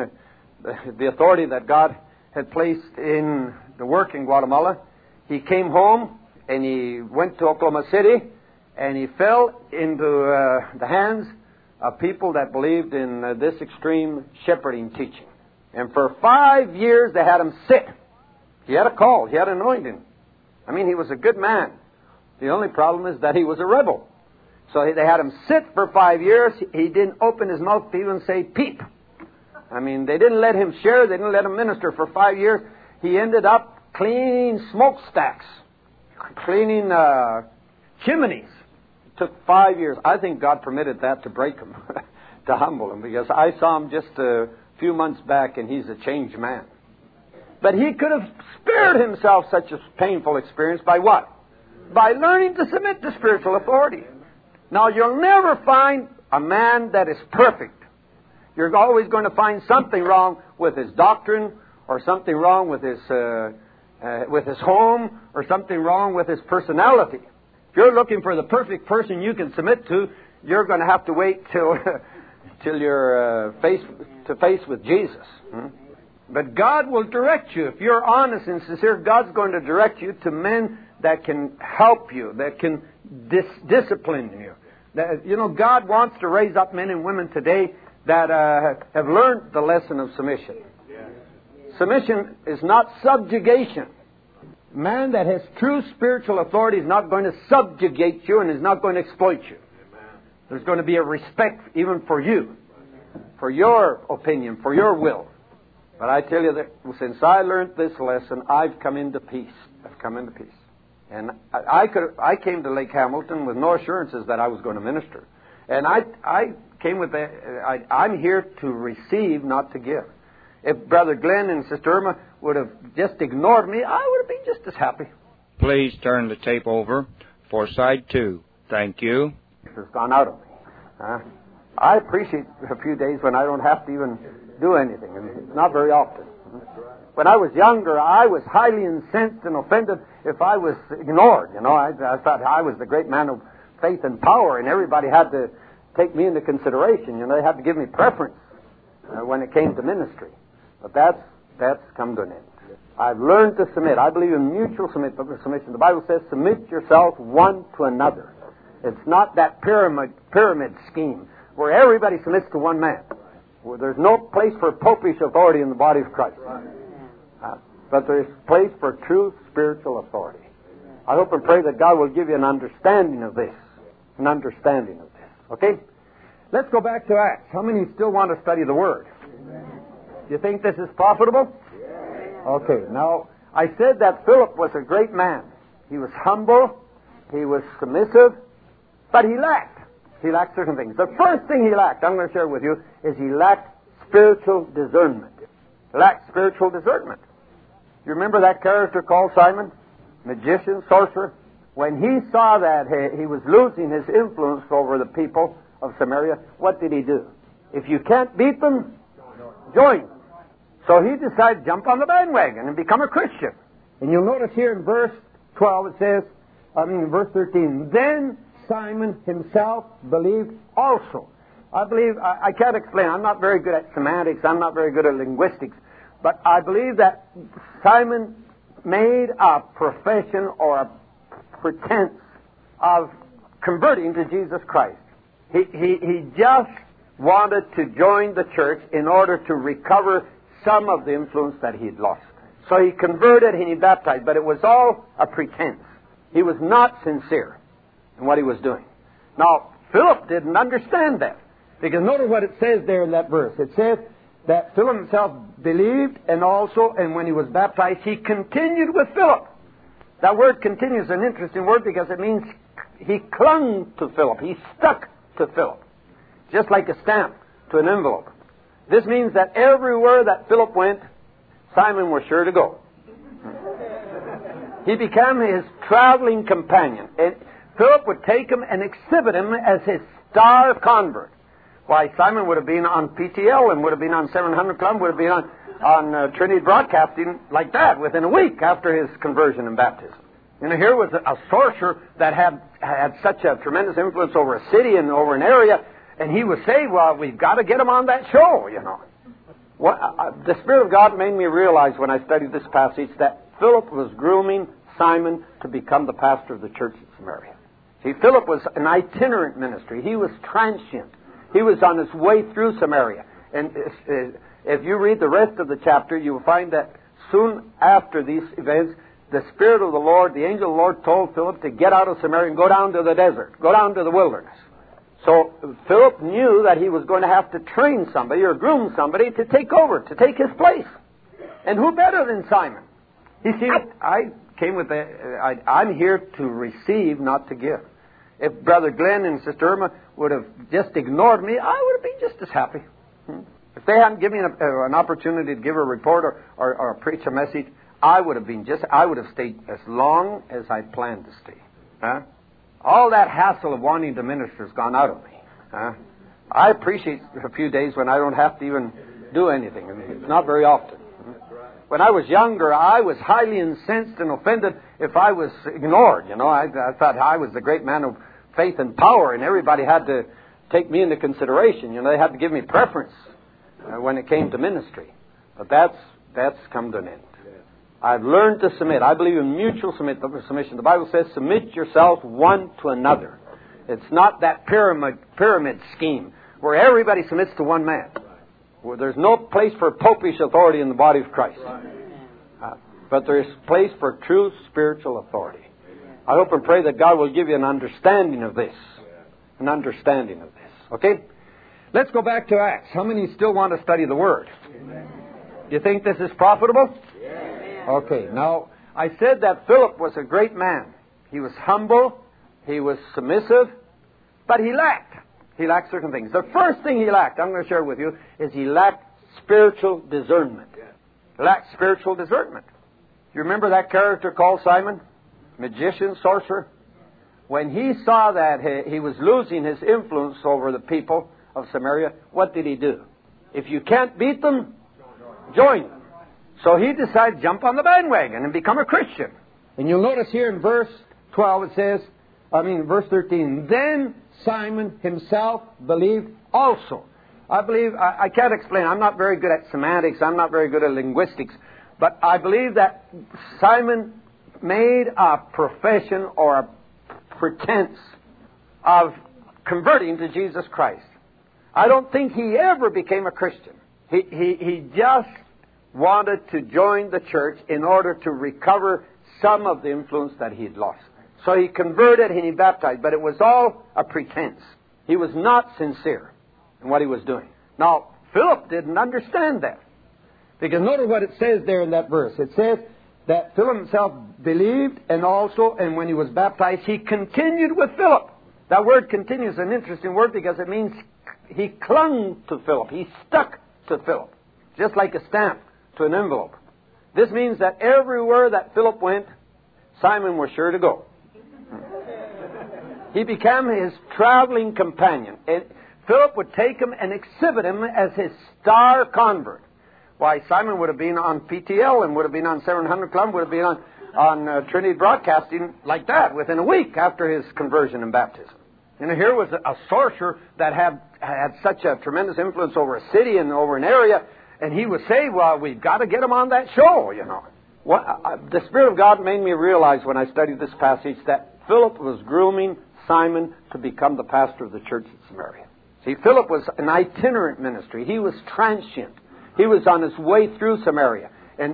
the authority that God had placed in the work in Guatemala. He came home and he went to Oklahoma City, and he fell into the hands of people that believed in this extreme shepherding teaching. And for 5 years they had him sick. He had a call. He had anointing. I mean, he was a good man. The only problem is that he was a rebel. So they had him sit for 5 years. He didn't open his mouth to even say peep. I mean, they didn't let him share. They didn't let him minister for 5 years. He ended up cleaning smokestacks, cleaning chimneys. It took 5 years. I think God permitted that to break him, to humble him, because I saw him just a few months back, and he's a changed man. But he could have spared himself such a painful experience by what? By learning to submit to spiritual authority. Now, you'll never find a man that is perfect. You're always going to find something wrong with his doctrine, or something wrong with his home, or something wrong with his personality. If you're looking for the perfect person you can submit to, you're going to have to wait till you're face to face with Jesus. But God will direct you. If you're honest and sincere, God's going to direct you to men that can help you, that can discipline you. That, God wants to raise up men and women today that have learned the lesson of submission. Submission is not subjugation. Man that has true spiritual authority is not going to subjugate you and is not going to exploit you. There's going to be a respect even for you, for your opinion, for your will. But I tell you that since I learned this lesson, I've come into peace. I've come into peace. And I came to Lake Hamilton with no assurances that I was going to minister. And I came with I'm here to receive, not to give. If Brother Glenn and Sister Irma would have just ignored me, I would have been just as happy. Please turn the tape over for side 2. Thank you. It's gone out of me. I appreciate a few days when I don't have to even do anything. And it's not very often. When I was younger, I was highly incensed and offended if I was ignored. I thought I was the great man of faith and power, and everybody had to take me into consideration. They had to give me preference when it came to ministry. But that's come to an end. I've learned to submit. I believe in mutual submission. The Bible says, submit yourself one to another. It's not that pyramid scheme where everybody submits to one man. Where there's no place for popish authority in the body of Christ. But there's place for true spiritual authority. I hope and pray that God will give you an understanding of this. An understanding of this. Okay? Let's go back to Acts. How many still want to study the Word? Do you think this is profitable? Okay. Now, I said that Philip was a great man. He was humble. he was submissive, but he lacked. He lacked certain things. The first thing he lacked, I'm going to share with you, is he lacked spiritual discernment. He lacked spiritual discernment. You remember that character called Simon? Magician, sorcerer? When he saw that he was losing his influence over the people of Samaria, what did he do? If you can't beat them, join them. So he decided to jump on the bandwagon and become a Christian. And you'll notice here in verse 12 it says, verse 13, then Simon himself believed also. I can't explain. I'm not very good at semantics. I'm not very good at linguistics. But I believe that Simon made a profession or a pretense of converting to Jesus Christ. He just wanted to join the church in order to recover some of the influence that he'd lost. So he converted and he baptized, but it was all a pretense. He was not sincere in what he was doing. Now, Philip didn't understand that. Because notice what it says there in that verse. It says that Philip himself believed, and when he was baptized, he continued with Philip. That word continue is an interesting word because it means he clung to Philip. He stuck to Philip. Just like a stamp to an envelope. This means that everywhere that Philip went, Simon was sure to go. He became his traveling companion. And Philip would take him and exhibit him as his star convert. Why, Simon would have been on PTL and would have been on 700 Club, would have been on Trinity Broadcasting like that within a week after his conversion and baptism. You know, here was a sorcerer that had such a tremendous influence over a city and over an area, and he was saying, well, we've got to get him on that show, you know. The Spirit of God made me realize when I studied this passage that Philip was grooming Simon to become the pastor of the church in Samaria. See, Philip was an itinerant ministry. He was transient. He was on his way through Samaria. And if you read the rest of the chapter, you will find that soon after these events, the Spirit of the Lord, the angel of the Lord, told Philip to get out of Samaria and go down to the desert, go down to the wilderness. So Philip knew that he was going to have to train somebody or groom somebody to take over, to take his place. And who better than Simon? You see, I came with I'm here to receive, not to give. If Brother Glenn and Sister Irma would have just ignored me, I would have been just as happy. If they hadn't given me an opportunity to give a report or preach a message, I would have stayed as long as I planned to stay. Huh? All that hassle of wanting to minister has gone out of me. Huh? I appreciate a few days when I don't have to even do anything. It's not very often. When I was younger, I was highly incensed and offended if I was ignored. You know, I thought I was the great man of faith and power, and everybody had to take me into consideration. You know, they had to give me preference when it came to ministry. But that's come to an end. I've learned to submit. I believe in mutual submission. The Bible says, submit yourselves one to another. It's not that pyramid scheme where everybody submits to one man. Where there's no place for popish authority in the body of Christ. But there is place for true spiritual authority. I hope and pray that God will give you an understanding of this. An understanding of this. Okay? Let's go back to Acts. How many still want to study the Word? Do you think this is profitable? Okay. Now, I said that Philip was a great man. He was humble. He was submissive. But he lacked. He lacked certain things. The first thing he lacked, I'm going to share with you, is he lacked spiritual discernment. He lacked spiritual discernment. You remember that character called Simon? Magician, sorcerer? When he saw that he was losing his influence over the people of Samaria, what did he do? If you can't beat them, join them. So he decided to jump on the bandwagon and become a Christian. And you'll notice here in verse 12 it says, verse 13, then Simon himself believed also. I can't explain. I'm not very good at semantics. I'm not very good at linguistics. But I believe that Simon made a profession or a pretense of converting to Jesus Christ. I don't think he ever became a Christian. He just wanted to join the church in order to recover some of the influence that he had lost. So he converted and he baptized, but it was all a pretense. He was not sincere in what he was doing. Now, Philip didn't understand that. Because notice what it says there in that verse. It says that Philip himself believed, and when he was baptized, he continued with Philip. That word continue is an interesting word because it means he clung to Philip. He stuck to Philip, just like a stamp to an envelope. This means that everywhere that Philip went, Simon was sure to go. He became his traveling companion. And Philip would take him and exhibit him as his star convert. Why, Simon would have been on PTL and would have been on 700 Club, would have been on Trinity Broadcasting like that within a week after his conversion and baptism. And here was a sorcerer that had such a tremendous influence over a city and over an area, and he would say, well, we've got to get him on that show, you know. The Spirit of God made me realize when I studied this passage that Philip was grooming Simon to become the pastor of the church at Samaria. See, Philip was an itinerant ministry. He was transient. He was on his way through Samaria. And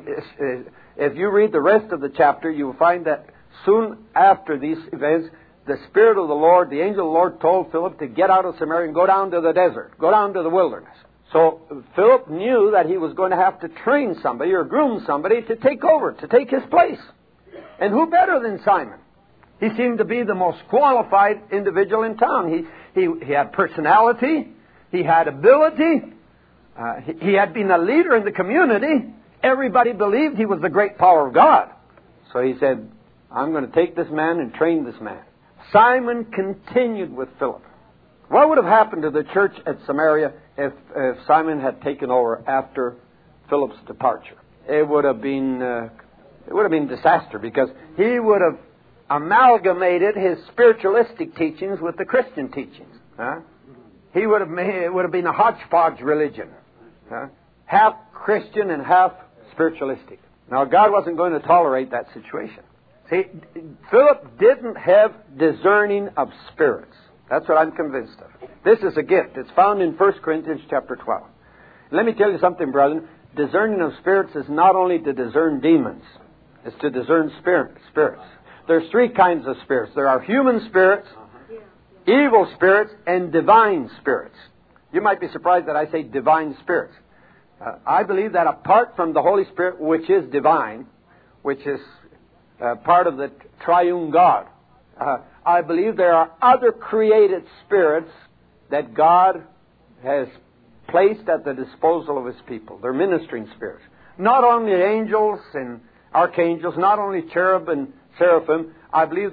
if you read the rest of the chapter, you will find that soon after these events, the Spirit of the Lord, the angel of the Lord, told Philip to get out of Samaria and go down to the desert, go down to the wilderness. So Philip knew that he was going to have to train somebody or groom somebody to take over, to take his place. And who better than Simon? He seemed to be the most qualified individual in town. He had personality. He had ability. He had been a leader in the community. Everybody believed he was the great power of God. So he said, I'm going to take this man and train this man. Simon continued with Philip. What would have happened to the church at Samaria if Simon had taken over after Philip's departure? It would have been disaster, because he would have amalgamated his spiritualistic teachings with the Christian teachings. It would have been a hodgepodge religion, half Christian and half spiritualistic. Now, God wasn't going to tolerate that situation. See, Philip didn't have discerning of spirits. That's what I'm convinced of. This is a gift. It's found in 1 Corinthians chapter 12. Let me tell you something, brethren. Discerning of spirits is not only to discern demons. It's to discern spirits. There's three kinds of spirits. There are human spirits, evil spirits, and divine spirits. You might be surprised that I say divine spirits. I believe that apart from the Holy Spirit, which is divine, which is part of the triune God, I believe there are other created spirits that God has placed at the disposal of His people. They're ministering spirits. Not only angels and archangels, not only cherub and seraphim. I believe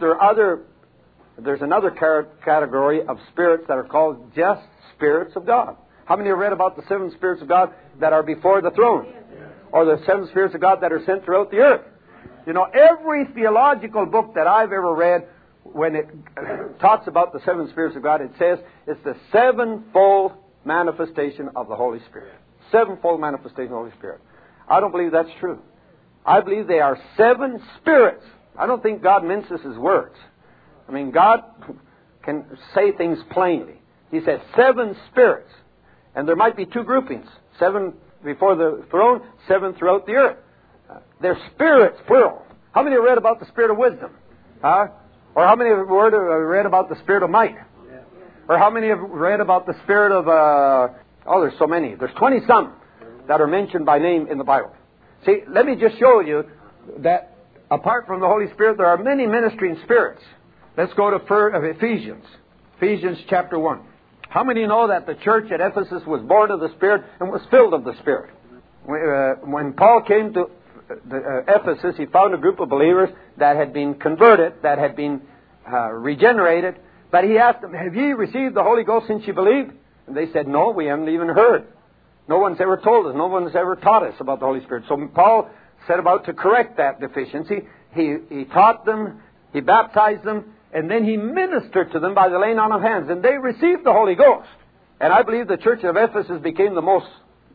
there's another category of spirits that are called just spirits of God. How many have read about the 7 spirits of God that are before the throne? Or the 7 spirits of God that are sent throughout the earth? You know, every theological book that I've ever read, when it talks about the 7 spirits of God, it says it's the 7-fold manifestation of the Holy Spirit. 7-fold manifestation of the Holy Spirit. I don't believe that's true. I believe they are 7 spirits. I don't think God minces His words. I mean, God can say things plainly. He said 7 spirits. And there might be 2 groupings. 7 before the throne, 7 throughout the earth. They're spirits, plural. How many have read about the spirit of wisdom? Or how many have read about the spirit of might? Or how many have read about the spirit of... there's so many. There's 20-some that are mentioned by name in the Bible. See, let me just show you that apart from the Holy Spirit, there are many ministering spirits. Let's go to Ephesians. Ephesians chapter 1. How many know that the church at Ephesus was born of the Spirit and was filled of the Spirit? When Paul came to Ephesus, he found a group of believers that had been converted, that had been regenerated. But he asked them, have ye received the Holy Ghost since you believed? And they said, no, we haven't even heard. No one's ever told us. No one's ever taught us about the Holy Spirit. So Paul set about to correct that deficiency. He taught them, he baptized them, and then he ministered to them by the laying on of hands. And they received the Holy Ghost. And I believe the church of Ephesus became the most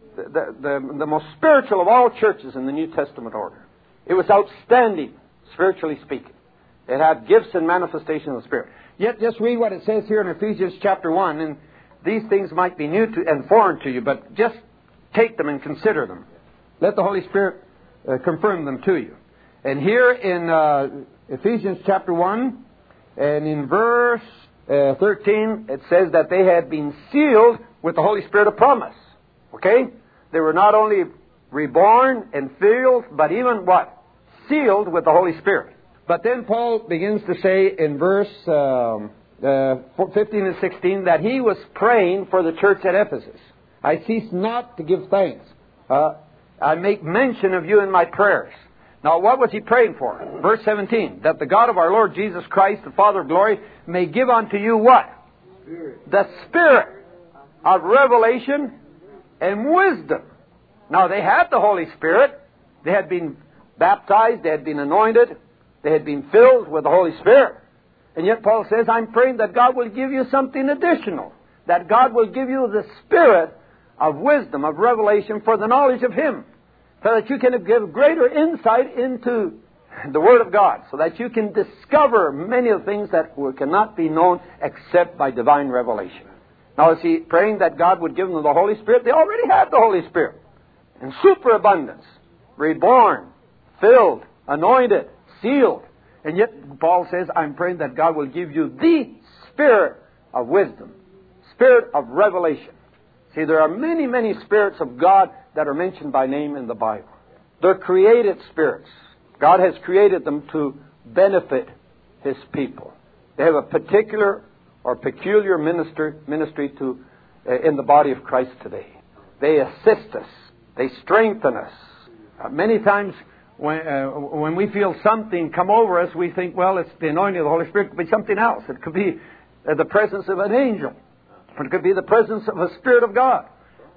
spiritual of all churches in the New Testament order. It was outstanding, spiritually speaking. It had gifts and manifestations of the Spirit. Yet just read what it says here in Ephesians chapter 1. And these things might be new and foreign to you, but just take them and consider them. Let the Holy Spirit confirm them to you. And here in Ephesians chapter 1, and in verse 13, it says that they had been sealed with the Holy Spirit of promise. Okay? They were not only reborn and filled, but even what? sealed with the Holy Spirit. But then Paul begins to say in verse 15 and 16 that he was praying for the church at Ephesus. I cease not to give thanks. I make mention of you in my prayers. Now, what was he praying for? Verse 17, that the God of our Lord Jesus Christ, the Father of glory, may give unto you what? Spirit. The Spirit of revelation and wisdom. Now, they had the Holy Spirit. They had been baptized. They had been anointed. They had been filled with the Holy Spirit. And yet Paul says, I'm praying that God will give you something additional. That God will give you the Spirit of wisdom, of revelation for the knowledge of Him. So that you can give greater insight into the Word of God. So that you can discover many of the things that cannot be known except by divine revelation. Now is he praying that God would give them the Holy Spirit? They already had the Holy Spirit. In superabundance. Reborn, filled, anointed, sealed. And yet Paul says, I'm praying that God will give you the Spirit of wisdom. Spirit of revelation. See, there are many, many spirits of God that are mentioned by name in the Bible. They're created spirits. God has created them to benefit His people. They have a particular or peculiar ministry to in the body of Christ today. They assist us. They strengthen us. Many times when we feel something come over us, we think, well, it's the anointing of the Holy Spirit. It could be something else. It could be the presence of an angel. It could be the presence of a Spirit of God.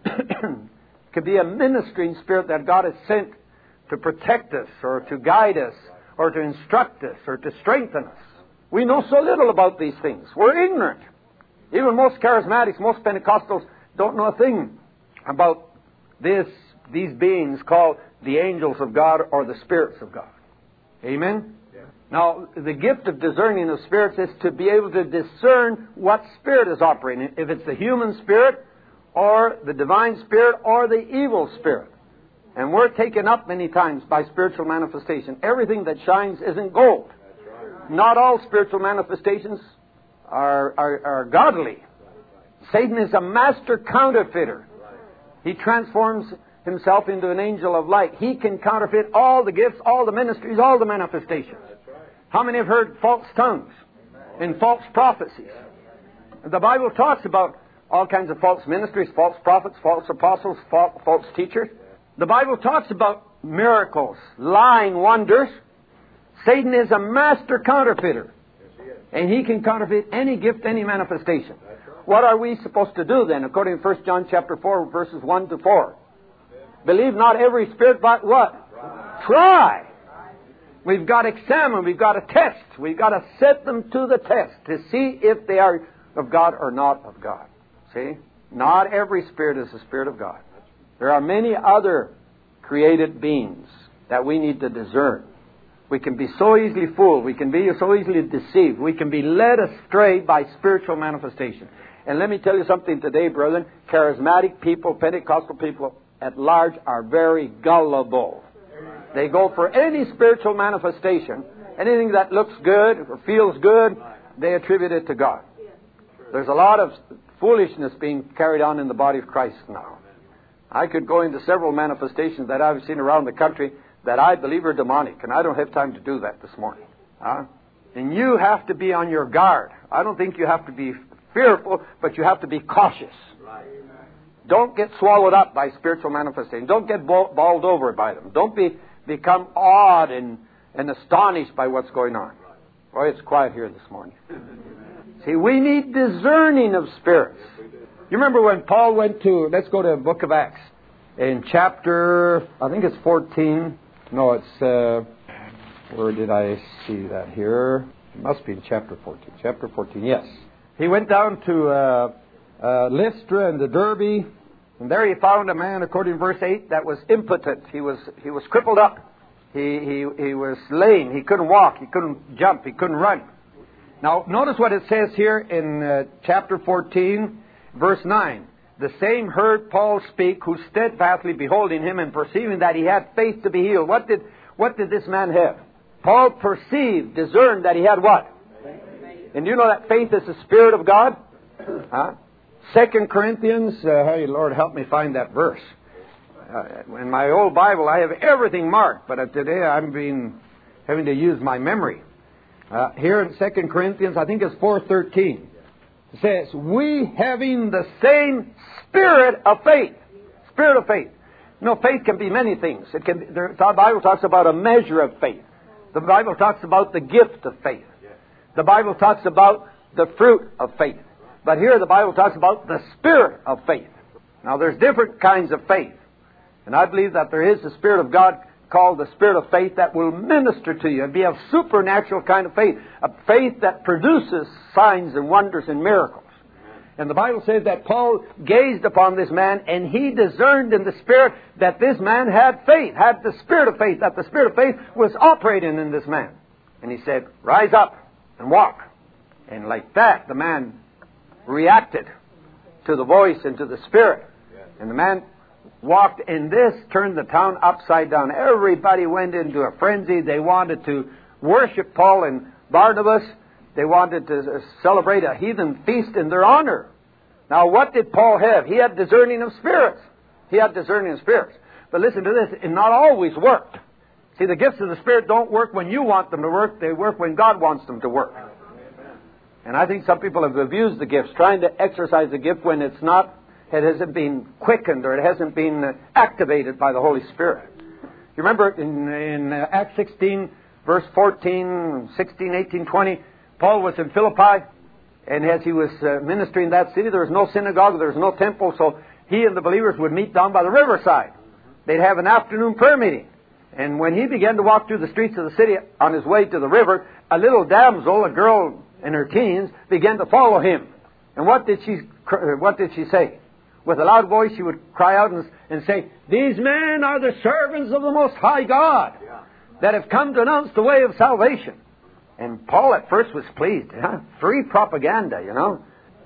It could be a ministering spirit that God has sent to protect us or to guide us or to instruct us or to strengthen us. We know so little about these things. We're ignorant. Even most charismatics, most Pentecostals don't know a thing about these beings called the angels of God or the spirits of God. Amen? Yeah. Now, the gift of discerning of spirits is to be able to discern what spirit is operating. If it's the human spirit or the divine spirit or the evil spirit. And we're taken up many times by spiritual manifestation. Everything that shines isn't gold. Not all spiritual manifestations are godly. Satan is a master counterfeiter. He transforms himself into an angel of light. He can counterfeit all the gifts, all the ministries, all the manifestations. How many have heard false tongues and false prophecies? The Bible talks about all kinds of false ministries, false prophets, false apostles, false teachers. The Bible talks about miracles, lying wonders. Satan is a master counterfeiter. And he can counterfeit any gift, any manifestation. What are we supposed to do then, according to 1 John chapter 4, verses 1 to 4? Believe not every spirit, but what? Try. We've got to examine, we've got to test, we've got to set them to the test to see if they are of God or not of God. See? Not every spirit is the Spirit of God. There are many other created beings that we need to discern. We can be so easily fooled. We can be so easily deceived. We can be led astray by spiritual manifestation. And let me tell you something today, brethren. Charismatic people, Pentecostal people at large are very gullible. They go for any spiritual manifestation. Anything that looks good or feels good, they attribute it to God. There's a lot of foolishness being carried on in the body of Christ now. I could go into several manifestations that I've seen around the country that I believe are demonic, and I don't have time to do that this morning. And you have to be on your guard. I don't think you have to be fearful, but you have to be cautious. Don't get swallowed up by spiritual manifestation. Don't get bowled over by them. Don't become awed and astonished by what's going on. Boy, it's quiet here this morning. See, we need discerning of spirits. You remember when Paul went to, let's go to the book of Acts. In chapter, I think it's 14. No, it's, where did I see that here? It must be in chapter 14. Chapter 14, yes. He went down to Lystra and the Derbe, and there he found a man, according to verse 8, that was impotent. He was crippled up. He was lame. He couldn't walk. He couldn't jump. He couldn't run. Now, notice what it says here in chapter 14, verse 9. The same heard Paul speak, who steadfastly beholding him and perceiving that he had faith to be healed. What did this man have? Paul perceived, discerned that he had what? And you know that faith is the Spirit of God? 2 Corinthians, hey, Lord, help me find that verse. In my old Bible, I have everything marked, but today I'm having to use my memory. Here in 2 Corinthians, I think it's 4:13. It says, we having the same spirit of faith. Spirit of faith. You know, faith can be many things. The Bible talks about a measure of faith. The Bible talks about the gift of faith. The Bible talks about the fruit of faith. But here the Bible talks about the spirit of faith. Now there's different kinds of faith. And I believe that there is the Spirit of God called the Spirit of faith that will minister to you and be a supernatural kind of faith. A faith that produces signs and wonders and miracles. And the Bible says that Paul gazed upon this man and he discerned in the Spirit that this man had faith, had the Spirit of faith, that the Spirit of faith was operating in this man. And he said, rise up and walk. And like that, the man reacted to the voice and to the Spirit. And the man walked, and this turned the town upside down. Everybody went into a frenzy. They wanted to worship Paul and Barnabas. They wanted to celebrate a heathen feast in their honor. Now, what did Paul have? He had discerning of spirits. He had discerning of spirits. But listen to this, it not always worked. See, the gifts of the Spirit don't work when you want them to work. They work when God wants them to work. And I think some people have abused the gifts, trying to exercise the gift when it hasn't been quickened or it hasn't been activated by the Holy Spirit. You remember in Acts 16, verse 14, 16, 18, 20, Paul was in Philippi, and as he was ministering in that city, there was no synagogue, there was no temple, so he and the believers would meet down by the riverside. They'd have an afternoon prayer meeting. And when he began to walk through the streets of the city on his way to the river, a little damsel, a girl in her teens, began to follow him. And what did she say? With a loud voice, she would cry out and say, these men are the servants of the Most High God that have come to announce the way of salvation. And Paul at first was pleased. Free propaganda, you know.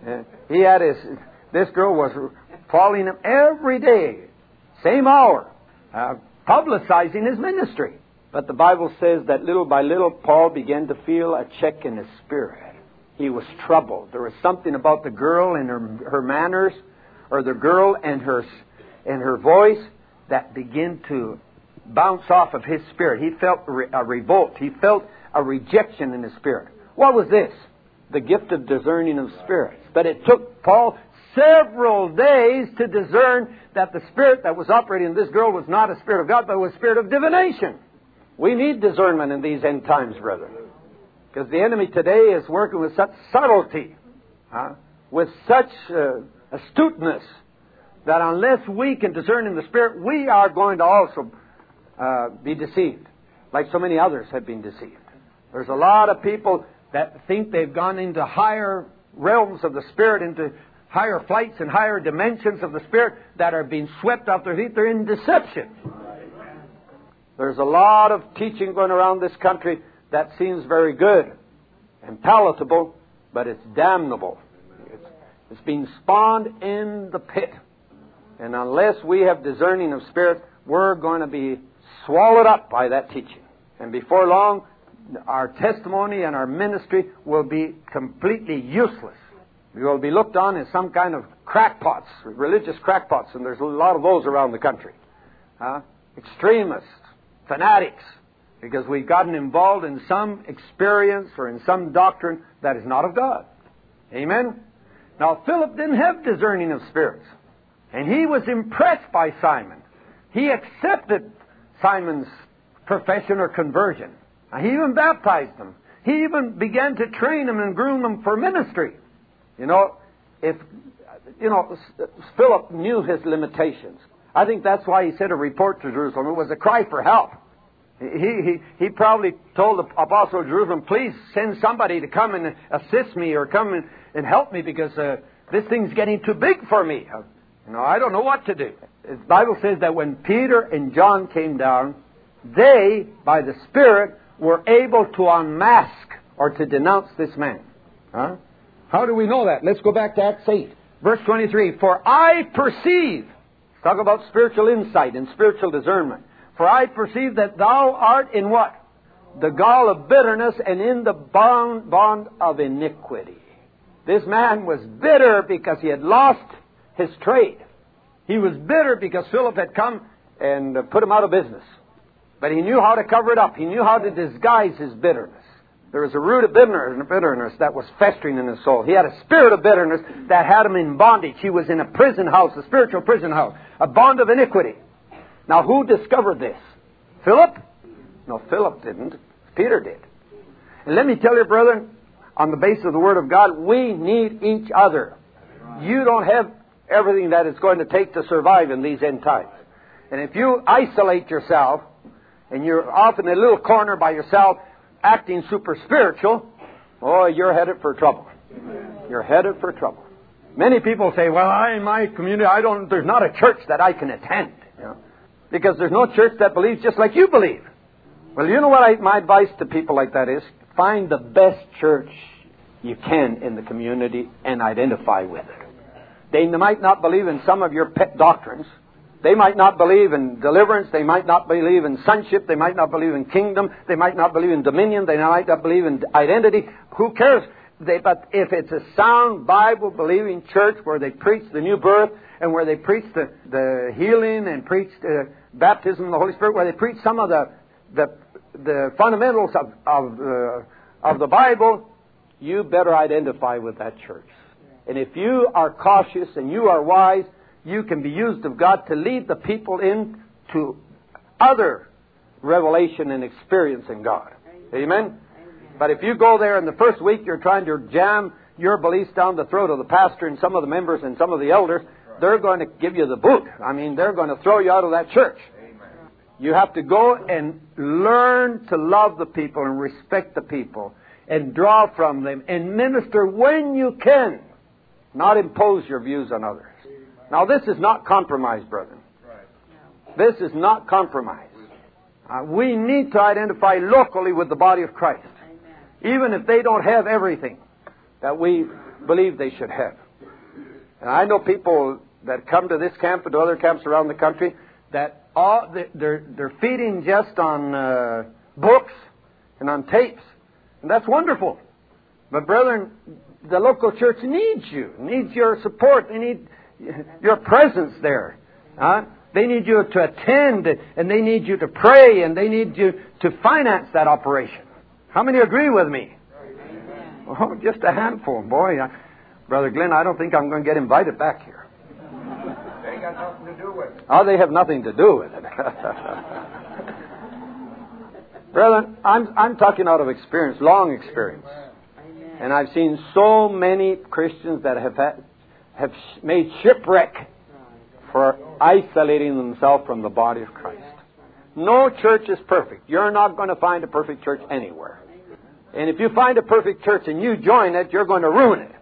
This girl was following him every day, same hour, publicizing his ministry. But the Bible says that little by little, Paul began to feel a check in his spirit. He was troubled. There was something about the girl and her manners, or the girl and her voice, that began to bounce off of his spirit. He felt a revolt. He felt a rejection in his spirit. What was this? The gift of discerning of spirits. But it took Paul several days to discern that the spirit that was operating in this girl was not a spirit of God, but was a spirit of divination. We need discernment in these end times, brethren. Because the enemy today is working with such subtlety, with such astuteness, that unless we can discern in the Spirit, we are going to also be deceived, like so many others have been deceived. There's a lot of people that think they've gone into higher realms of the Spirit, into higher flights and higher dimensions of the Spirit, that are being swept off their feet. They're in deception. There's a lot of teaching going around this country that seems very good and palatable, but it's damnable. It's being spawned in the pit. And unless we have discerning of spirit, we're going to be swallowed up by that teaching. And before long, our testimony and our ministry will be completely useless. We will be looked on as some kind of crackpots, religious crackpots, and there's a lot of those around the country. Extremists, fanatics, because we've gotten involved in some experience or in some doctrine that is not of God. Amen? Now, Philip didn't have discerning of spirits, and he was impressed by Simon. He accepted Simon's profession or conversion. He even baptized him. He even began to train him and groom him for ministry. Philip knew his limitations. I think that's why he sent a report to Jerusalem. It was a cry for help. He probably told the apostle of Jerusalem, please send somebody to come and assist me or come and help me, because this thing's getting too big for me. I don't know what to do. The Bible says that when Peter and John came down, they, by the Spirit, were able to unmask or to denounce this man. How do we know that? Let's go back to Acts 8, verse 23. For I perceive, talk about spiritual insight and spiritual discernment. For I perceive that thou art in what? The gall of bitterness and in the bond of iniquity. This man was bitter because he had lost his trade. He was bitter because Philip had come and put him out of business. But he knew how to cover it up. He knew how to disguise his bitterness. There was a root of bitterness that was festering in his soul. He had a spirit of bitterness that had him in bondage. He was in a prison house, a spiritual prison house, a bond of iniquity. Now, who discovered this? Philip? No, Philip didn't. Peter did. And let me tell you, brethren, on the basis of the Word of God, we need each other. You don't have everything that it's going to take to survive in these end times. And if you isolate yourself, and you're off in a little corner by yourself, acting super spiritual, oh, you're headed for trouble. You're headed for trouble. Many people say, well, in my community, there's not a church that I can attend. You know, because there's no church that believes just like you believe. Well, you know what my advice to people like that is? Find the best church you can in the community and identify with it. They might not believe in some of your pet doctrines. They might not believe in deliverance. They might not believe in sonship. They might not believe in kingdom. They might not believe in dominion. They might not believe in identity. Who cares? But if it's a sound Bible-believing church where they preach the new birth and where they preach the healing and preach the baptism of the Holy Spirit, where they preach some of the fundamentals of the Bible, you better identify with that church. And if you are cautious and you are wise, you can be used of God to lead the people into other revelation and experience in God. Amen? But if you go there in the first week, you're trying to jam your beliefs down the throat of the pastor and some of the members and some of the elders, they're going to give you the boot. I mean, they're going to throw you out of that church. You have to go and learn to love the people and respect the people and draw from them and minister when you can, not impose your views on others. Now, this is not compromise, brethren. This is not compromise. We need to identify locally with the body of Christ, even if they don't have everything that we believe they should have. And I know people that come to this camp and to other camps around the country that they're feeding just on books and on tapes, and that's wonderful. But, brethren, the local church needs you, needs your support. They need your presence there. They need you to attend, and they need you to pray, and they need you to finance that operation. How many agree with me? Oh, just a handful, boy. Brother Glenn, I don't think I'm going to get invited back here. They got nothing to do with it. Oh, they have nothing to do with it. Brethren, I'm talking out of experience, long experience. And I've seen so many Christians that have made shipwreck for isolating themselves from the body of Christ. No church is perfect. You're not going to find a perfect church anywhere. And if you find a perfect church and you join it, you're going to ruin it.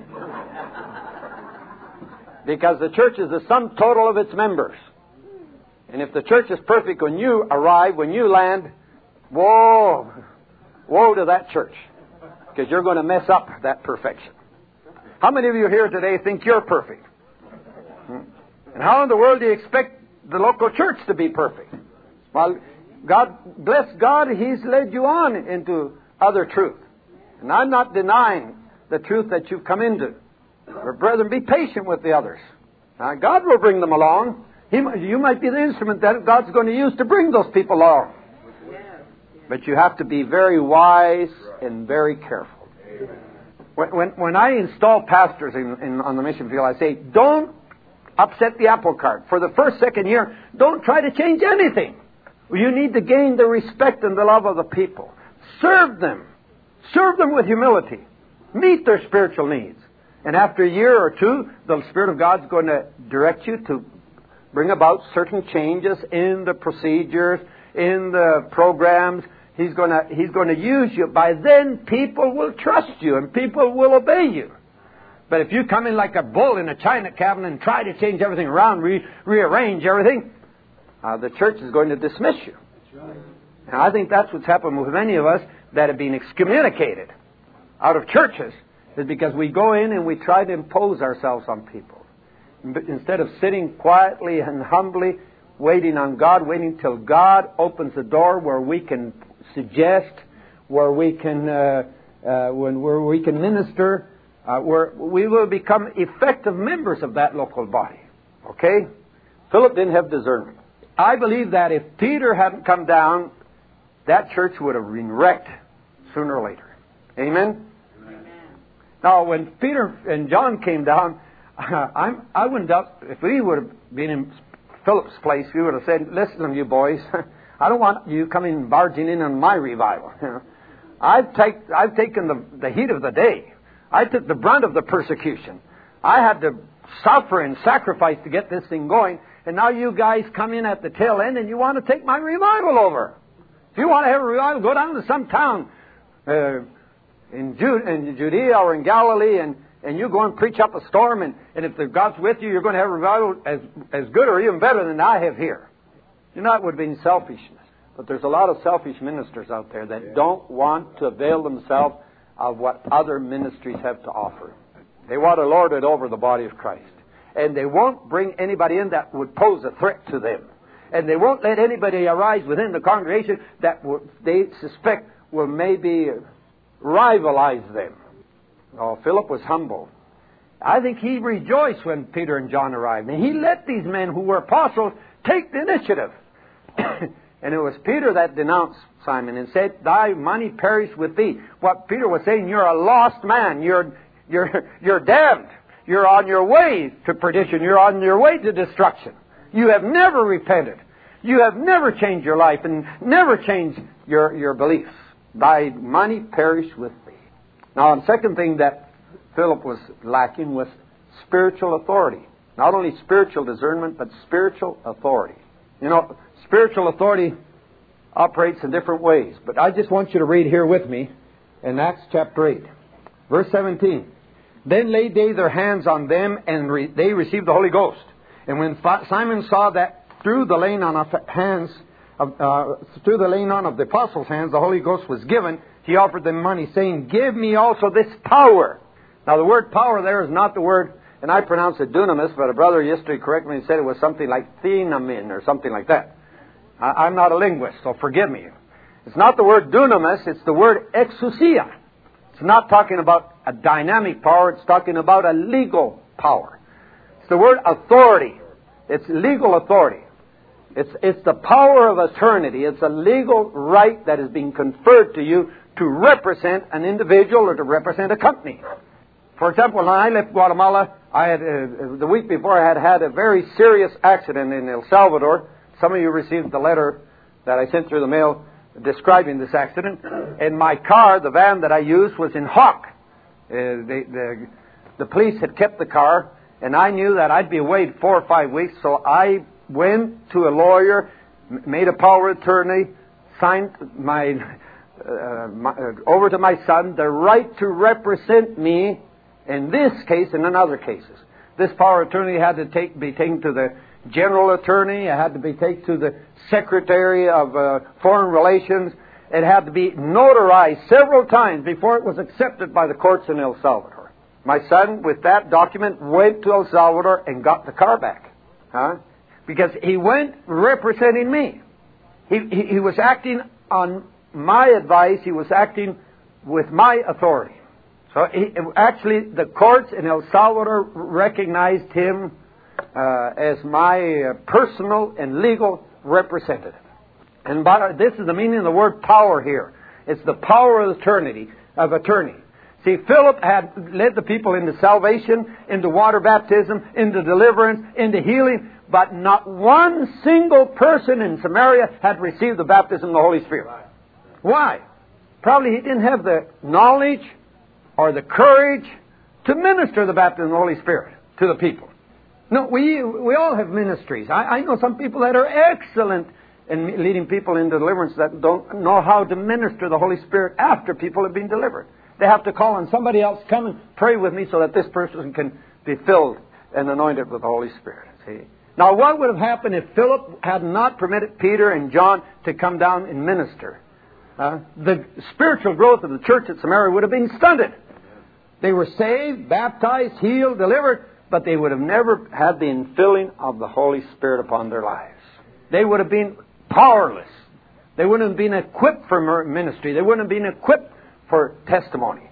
Because the church is the sum total of its members. And if the church is perfect when you arrive, when you land, woe to that church. Because you're going to mess up that perfection. How many of you here today think you're perfect? And how in the world do you expect the local church to be perfect? Well, God, bless God, He's led you on into other truth. And I'm not denying the truth that you've come into. But brethren, be patient with the others. God will bring them along. You might be the instrument that God's going to use to bring those people along. But you have to be very wise and very careful. When I install pastors on the mission field, I say, don't upset the apple cart. For the first, second year, don't try to change anything. You need to gain the respect and the love of the people. Serve them. Serve them with humility. Meet their spiritual needs. And after a year or two, the Spirit of God's going to direct you to bring about certain changes in the procedures, in the programs. He's going to use you. By then, people will trust you and people will obey you. But if you come in like a bull in a china cabinet and try to change everything around, rearrange everything, the church is going to dismiss you. And I think that's what's happened with many of us that have been excommunicated out of churches, is because we go in and we try to impose ourselves on people. Instead of sitting quietly and humbly, waiting on God, waiting till God opens the door where we can suggest, where we can minister, where we will become effective members of that local body. Okay? Philip didn't have discernment. I believe that if Peter hadn't come down, that church would have been wrecked sooner or later. Amen? Amen. Now, when Peter and John came down, I wouldn't doubt, if we would have been in Philip's place, we would have said, listen, you boys, I don't want you coming barging in on my revival. I've taken the heat of the day. I took the brunt of the persecution. I had to suffer and sacrifice to get this thing going. And now you guys come in at the tail end and you want to take my revival over. If you want to have a revival, go down to some town in Judea or in Galilee and you go and preach up a storm. And if the God's with you, you're going to have a revival as good or even better than I have here. You know, that would have been selfishness. But there's a lot of selfish ministers out there that don't want to avail themselves of what other ministries have to offer. They want to lord it over the body of Christ. And they won't bring anybody in that would pose a threat to them. And they won't let anybody arise within the congregation that they suspect will maybe rivalize them. Oh, Philip was humble. I think he rejoiced when Peter and John arrived. And he let these men who were apostles take the initiative. And it was Peter that denounced Simon and said, thy money perish with thee. What Peter was saying, you're a lost man. You're damned. You're on your way to perdition. You're on your way to destruction. You have never repented. You have never changed your life and never changed your beliefs. Thy money perish with thee. Now, the second thing that Philip was lacking was spiritual authority. Not only spiritual discernment, but spiritual authority. You know, spiritual authority operates in different ways. But I just want you to read here with me in Acts chapter 8, verse 17. Then laid they their hands on them, and they received the Holy Ghost. And when Simon saw that through the laying on of the apostles' hands, the Holy Ghost was given, he offered them money, saying, give me also this power. Now, the word power there is not the word, and I pronounce it dunamis, but a brother yesterday corrected me and said it was something like thenamin or something like that. I'm not a linguist, so forgive me. It's not the word dunamis, it's the word exousia. It's not talking about a dynamic power, it's talking about a legal power. It's the word authority. It's legal authority. It's the power of eternity. It's a legal right that is being conferred to you to represent an individual or to represent a company. For example, when I left Guatemala, I had the week before I had a very serious accident in El Salvador. Some of you received the letter that I sent through the mail describing this accident. And my car, the van that I used, was in hock. The police had kept the car, and I knew that I'd be away 4 or 5 weeks, so I went to a lawyer, made a power of attorney, signed over to my son the right to represent me in this case and in other cases. This power of attorney had to be taken to the general attorney. It had to be taken to the secretary of foreign relations. It had to be notarized several times before it was accepted by the courts in El Salvador. My son, with that document, went to El Salvador and got the car back. Because he went representing me. He was acting on my advice. He was acting with my authority. So actually, the courts in El Salvador recognized him as my personal and legal representative. And this is the meaning of the word power here. It's the power of attorney. See, Philip had led the people into salvation, into water baptism, into deliverance, into healing, but not one single person in Samaria had received the baptism of the Holy Spirit. Why? Probably he didn't have the knowledge or the courage to minister the baptism of the Holy Spirit to the people. No, we all have ministries. I know some people that are excellent in leading people into deliverance that don't know how to minister the Holy Spirit after people have been delivered. They have to call on somebody else, come and pray with me so that this person can be filled and anointed with the Holy Spirit. See? Now, what would have happened if Philip had not permitted Peter and John to come down and minister? The spiritual growth of the church at Samaria would have been stunted. They were saved, baptized, healed, delivered, but they would have never had the infilling of the Holy Spirit upon their lives. They would have been powerless. They wouldn't have been equipped for ministry. They wouldn't have been equipped for testimony.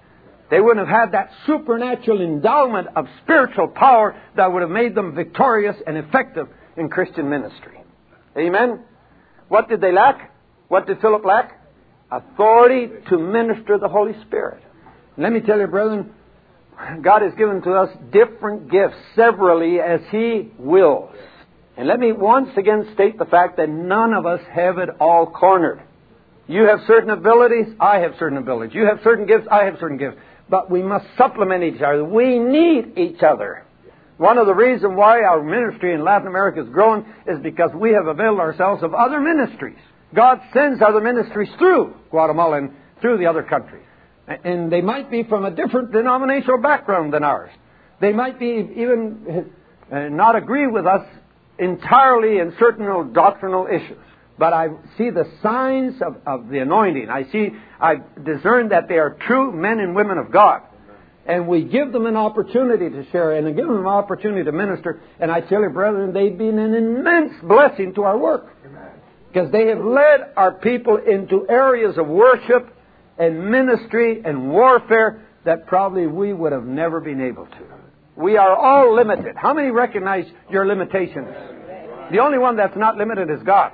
They wouldn't have had that supernatural endowment of spiritual power that would have made them victorious and effective in Christian ministry. Amen? What did they lack? What did Philip lack? Authority to minister the Holy Spirit. Let me tell you, brethren, God has given to us different gifts, severally as He wills. And let me once again state the fact that none of us have it all cornered. You have certain abilities, I have certain abilities. You have certain gifts, I have certain gifts. But we must supplement each other. We need each other. One of the reasons why our ministry in Latin America is growing is because we have availed ourselves of other ministries. God sends other ministries through Guatemala and through the other countries. And they might be from a different denominational background than ours. They might be even not agree with us entirely in certain doctrinal issues. But I see the signs of the anointing. I discern that they are true men and women of God. And we give them an opportunity to share and give them an opportunity to minister. And I tell you, brethren, they've been an immense blessing to our work. Because they have led our people into areas of worship and ministry and warfare that probably we would have never been able to. We are all limited. How many recognize your limitations? The only one that's not limited is God.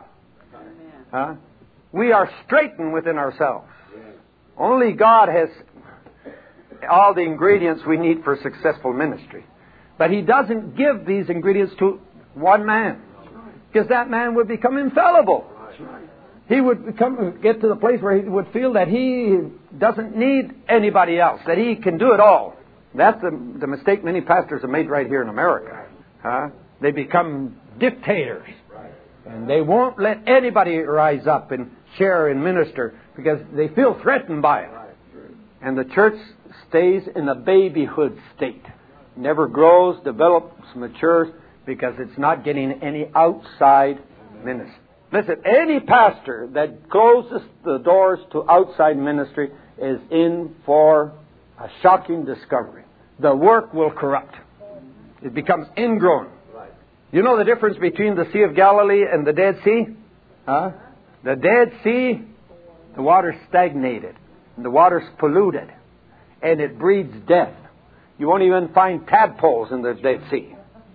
We are straitened within ourselves. Only God has all the ingredients we need for successful ministry. But He doesn't give these ingredients to one man, because that man would become infallible. He would get to the place where he would feel that he doesn't need anybody else, that he can do it all. That's the mistake many pastors have made right here in America. They become dictators. And they won't let anybody rise up and share and minister because they feel threatened by it. And the church stays in a babyhood state. Never grows, develops, matures because it's not getting any outside ministry. Listen, any pastor that closes the doors to outside ministry is in for a shocking discovery. The work will corrupt. It becomes ingrown. You know the difference between the Sea of Galilee and the Dead Sea? The Dead Sea, the water's stagnated. And the water's polluted. And it breeds death. You won't even find tadpoles in the Dead Sea.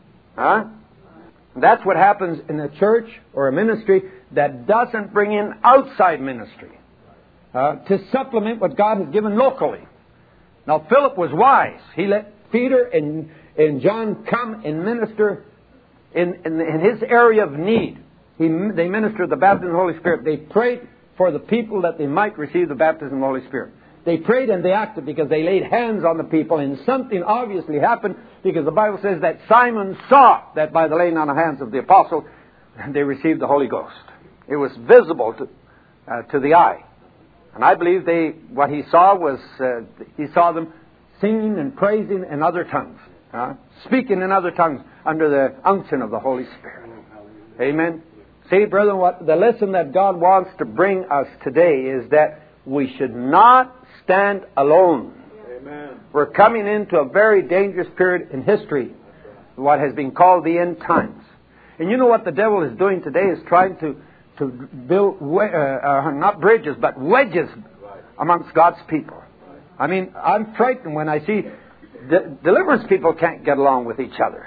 That's what happens in a church or a ministry that doesn't bring in outside ministry to supplement what God has given locally. Now, Philip was wise. He let Peter and John come and minister in his area of need. They ministered the baptism of the Holy Spirit. They prayed for the people that they might receive the baptism of the Holy Spirit. They prayed and they acted because they laid hands on the people, and something obviously happened because the Bible says that Simon saw that by the laying on the hands of the apostle, they received the Holy Ghost. It was visible to the eye. And I believe what he saw was, he saw them singing and praising in other tongues, speaking in other tongues under the unction of the Holy Spirit. Amen. See, brethren, what the lesson that God wants to bring us today is that we should not stand alone. Amen. We're coming into a very dangerous period in history, what has been called the end times. And you know what the devil is doing today is trying to build, not bridges, but wedges amongst God's people. I mean, I'm frightened when I see deliverance people can't get along with each other.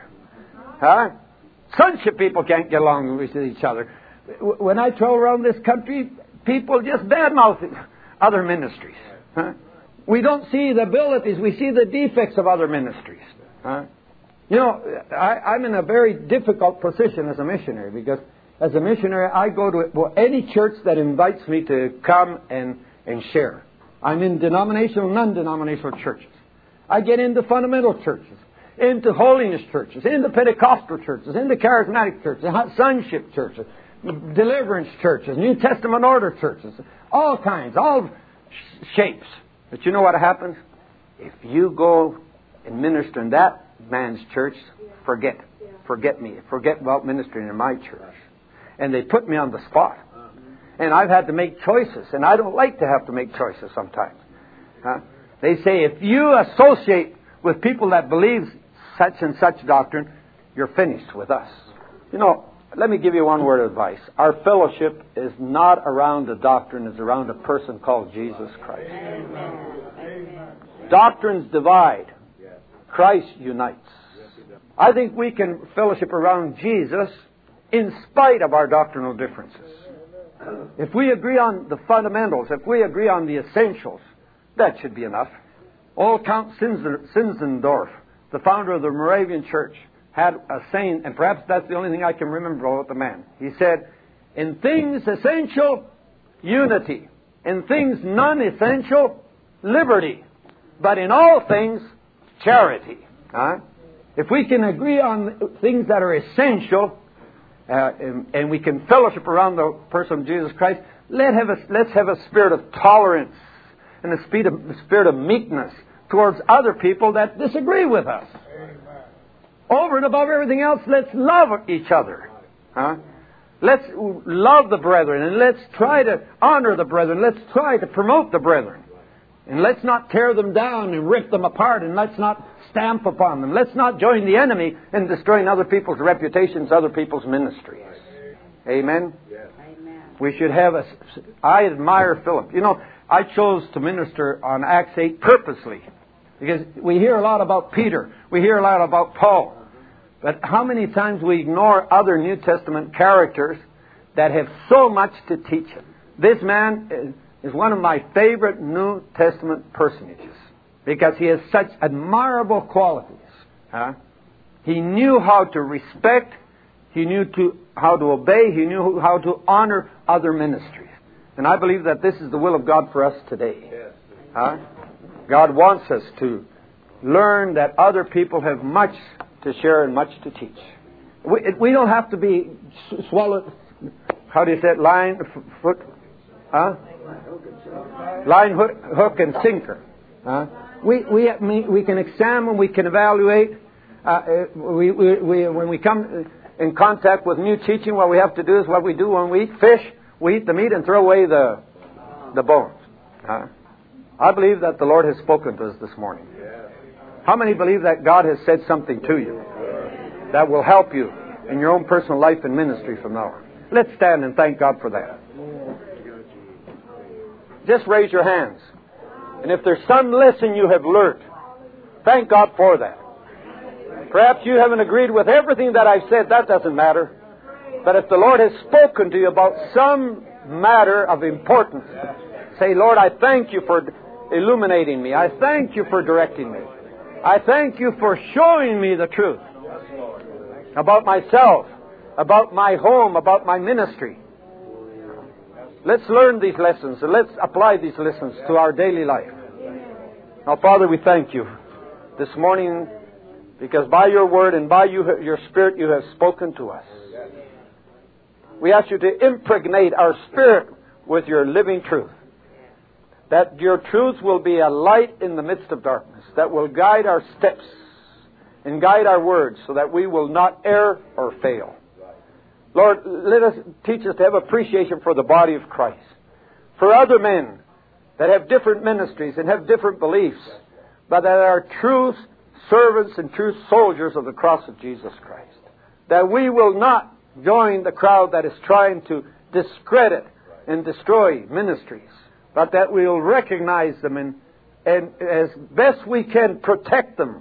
Sonship people can't get along with each other. When I travel around this country, people just badmouth other ministries. We don't see the abilities, we see the defects of other ministries. You know, I'm in a very difficult position as a missionary, because as a missionary I go to any church that invites me to come and share. I'm in denominational, non-denominational churches. I get into fundamental churches, into holiness churches, into Pentecostal churches, into charismatic churches, sonship churches, deliverance churches, New Testament order churches, all kinds, all shapes. But you know what happens? If you go and minister in that man's church, forget me. Forget about ministering in my church. And they put me on the spot. And I've had to make choices, and I don't like to have to make choices sometimes. They say, if you associate with people that believe such and such doctrine, you're finished with us. You know, let me give you one word of advice. Our fellowship is not around a doctrine, it's around a person called Jesus Christ. Amen. Doctrines divide. Christ unites. I think we can fellowship around Jesus in spite of our doctrinal differences. If we agree on the fundamentals, if we agree on the essentials, that should be enough. Old Count Zinzendorf, the founder of the Moravian Church, had a saying, and perhaps that's the only thing I can remember about the man. He said, in things essential, unity. In things non-essential, liberty. But in all things, charity. If we can agree on things that are essential, and we can fellowship around the person of Jesus Christ, let's have a spirit of tolerance and a spirit of meekness towards other people that disagree with us. Amen. Over and above everything else, let's love each other. Let's love the brethren, and let's try to honor the brethren. Let's try to promote the brethren. And let's not tear them down and rip them apart, and let's not stamp upon them. Let's not join the enemy in destroying other people's reputations, other people's ministries. Amen? Yes. Amen. We should have I admire Philip. You know, I chose to minister on Acts 8 purposely, because we hear a lot about Peter. We hear a lot about Paul. But how many times we ignore other New Testament characters that have so much to teach us. This man is one of my favorite New Testament personages because he has such admirable qualities. He knew how to respect, he knew how to obey, he knew how to honor other ministries. And I believe that this is the will of God for us today. God wants us to learn that other people have much to share and much to teach. We don't have to be swallowed, how do you say it, line, hook, and sinker. We can examine, we can evaluate. When we come in contact with new teaching, what we have to do is what we do when we eat fish. We eat the meat and throw away the bones. I believe that the Lord has spoken to us this morning. How many believe that God has said something to you that will help you in your own personal life and ministry from now on? Let's stand and thank God for that. Just raise your hands. And if there's some lesson you have learned, thank God for that. Perhaps you haven't agreed with everything that I've said. That doesn't matter. But if the Lord has spoken to you about some matter of importance, say, Lord, I thank you for illuminating me. I thank you for directing me. I thank you for showing me the truth about myself, about my home, about my ministry. Let's learn these lessons and let's apply these lessons to our daily life. Now, Father, we thank you this morning because by your word and by your Spirit you have spoken to us. We ask you to impregnate our spirit with your living truth. That your truths will be a light in the midst of darkness, that will guide our steps and guide our words so that we will not err or fail. Lord, teach us to have appreciation for the body of Christ, for other men that have different ministries and have different beliefs, but that are true servants and true soldiers of the cross of Jesus Christ. That we will not join the crowd that is trying to discredit and destroy ministries, but that we will recognize them and as best we can protect them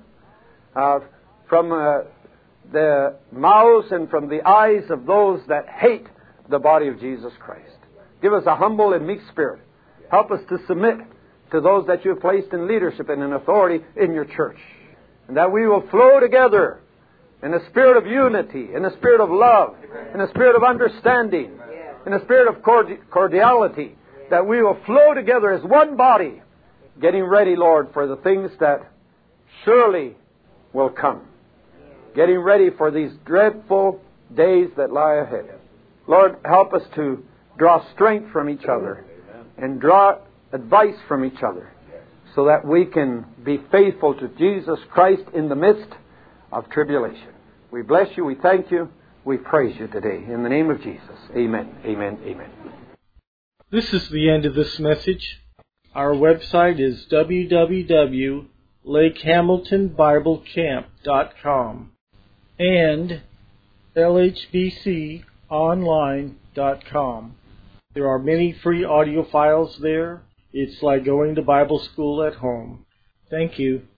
from the mouths and from the eyes of those that hate the body of Jesus Christ. Give us a humble and meek spirit. Help us to submit to those that you have placed in leadership and in authority in your church. And that we will flow together in a spirit of unity, in a spirit of love, in a spirit of understanding, in a spirit of cordiality. That we will flow together as one body, getting ready, Lord, for the things that surely will come. Getting ready for these dreadful days that lie ahead. Lord, help us to draw strength from each other and draw advice from each other so that we can be faithful to Jesus Christ in the midst of tribulation. We bless you, we thank you, we praise you today. In the name of Jesus, amen, amen, amen. This is the end of this message. Our website is www.lakehamiltonbiblecamp.com and lhbconline.com. There are many free audio files there. It's like going to Bible school at home. Thank you.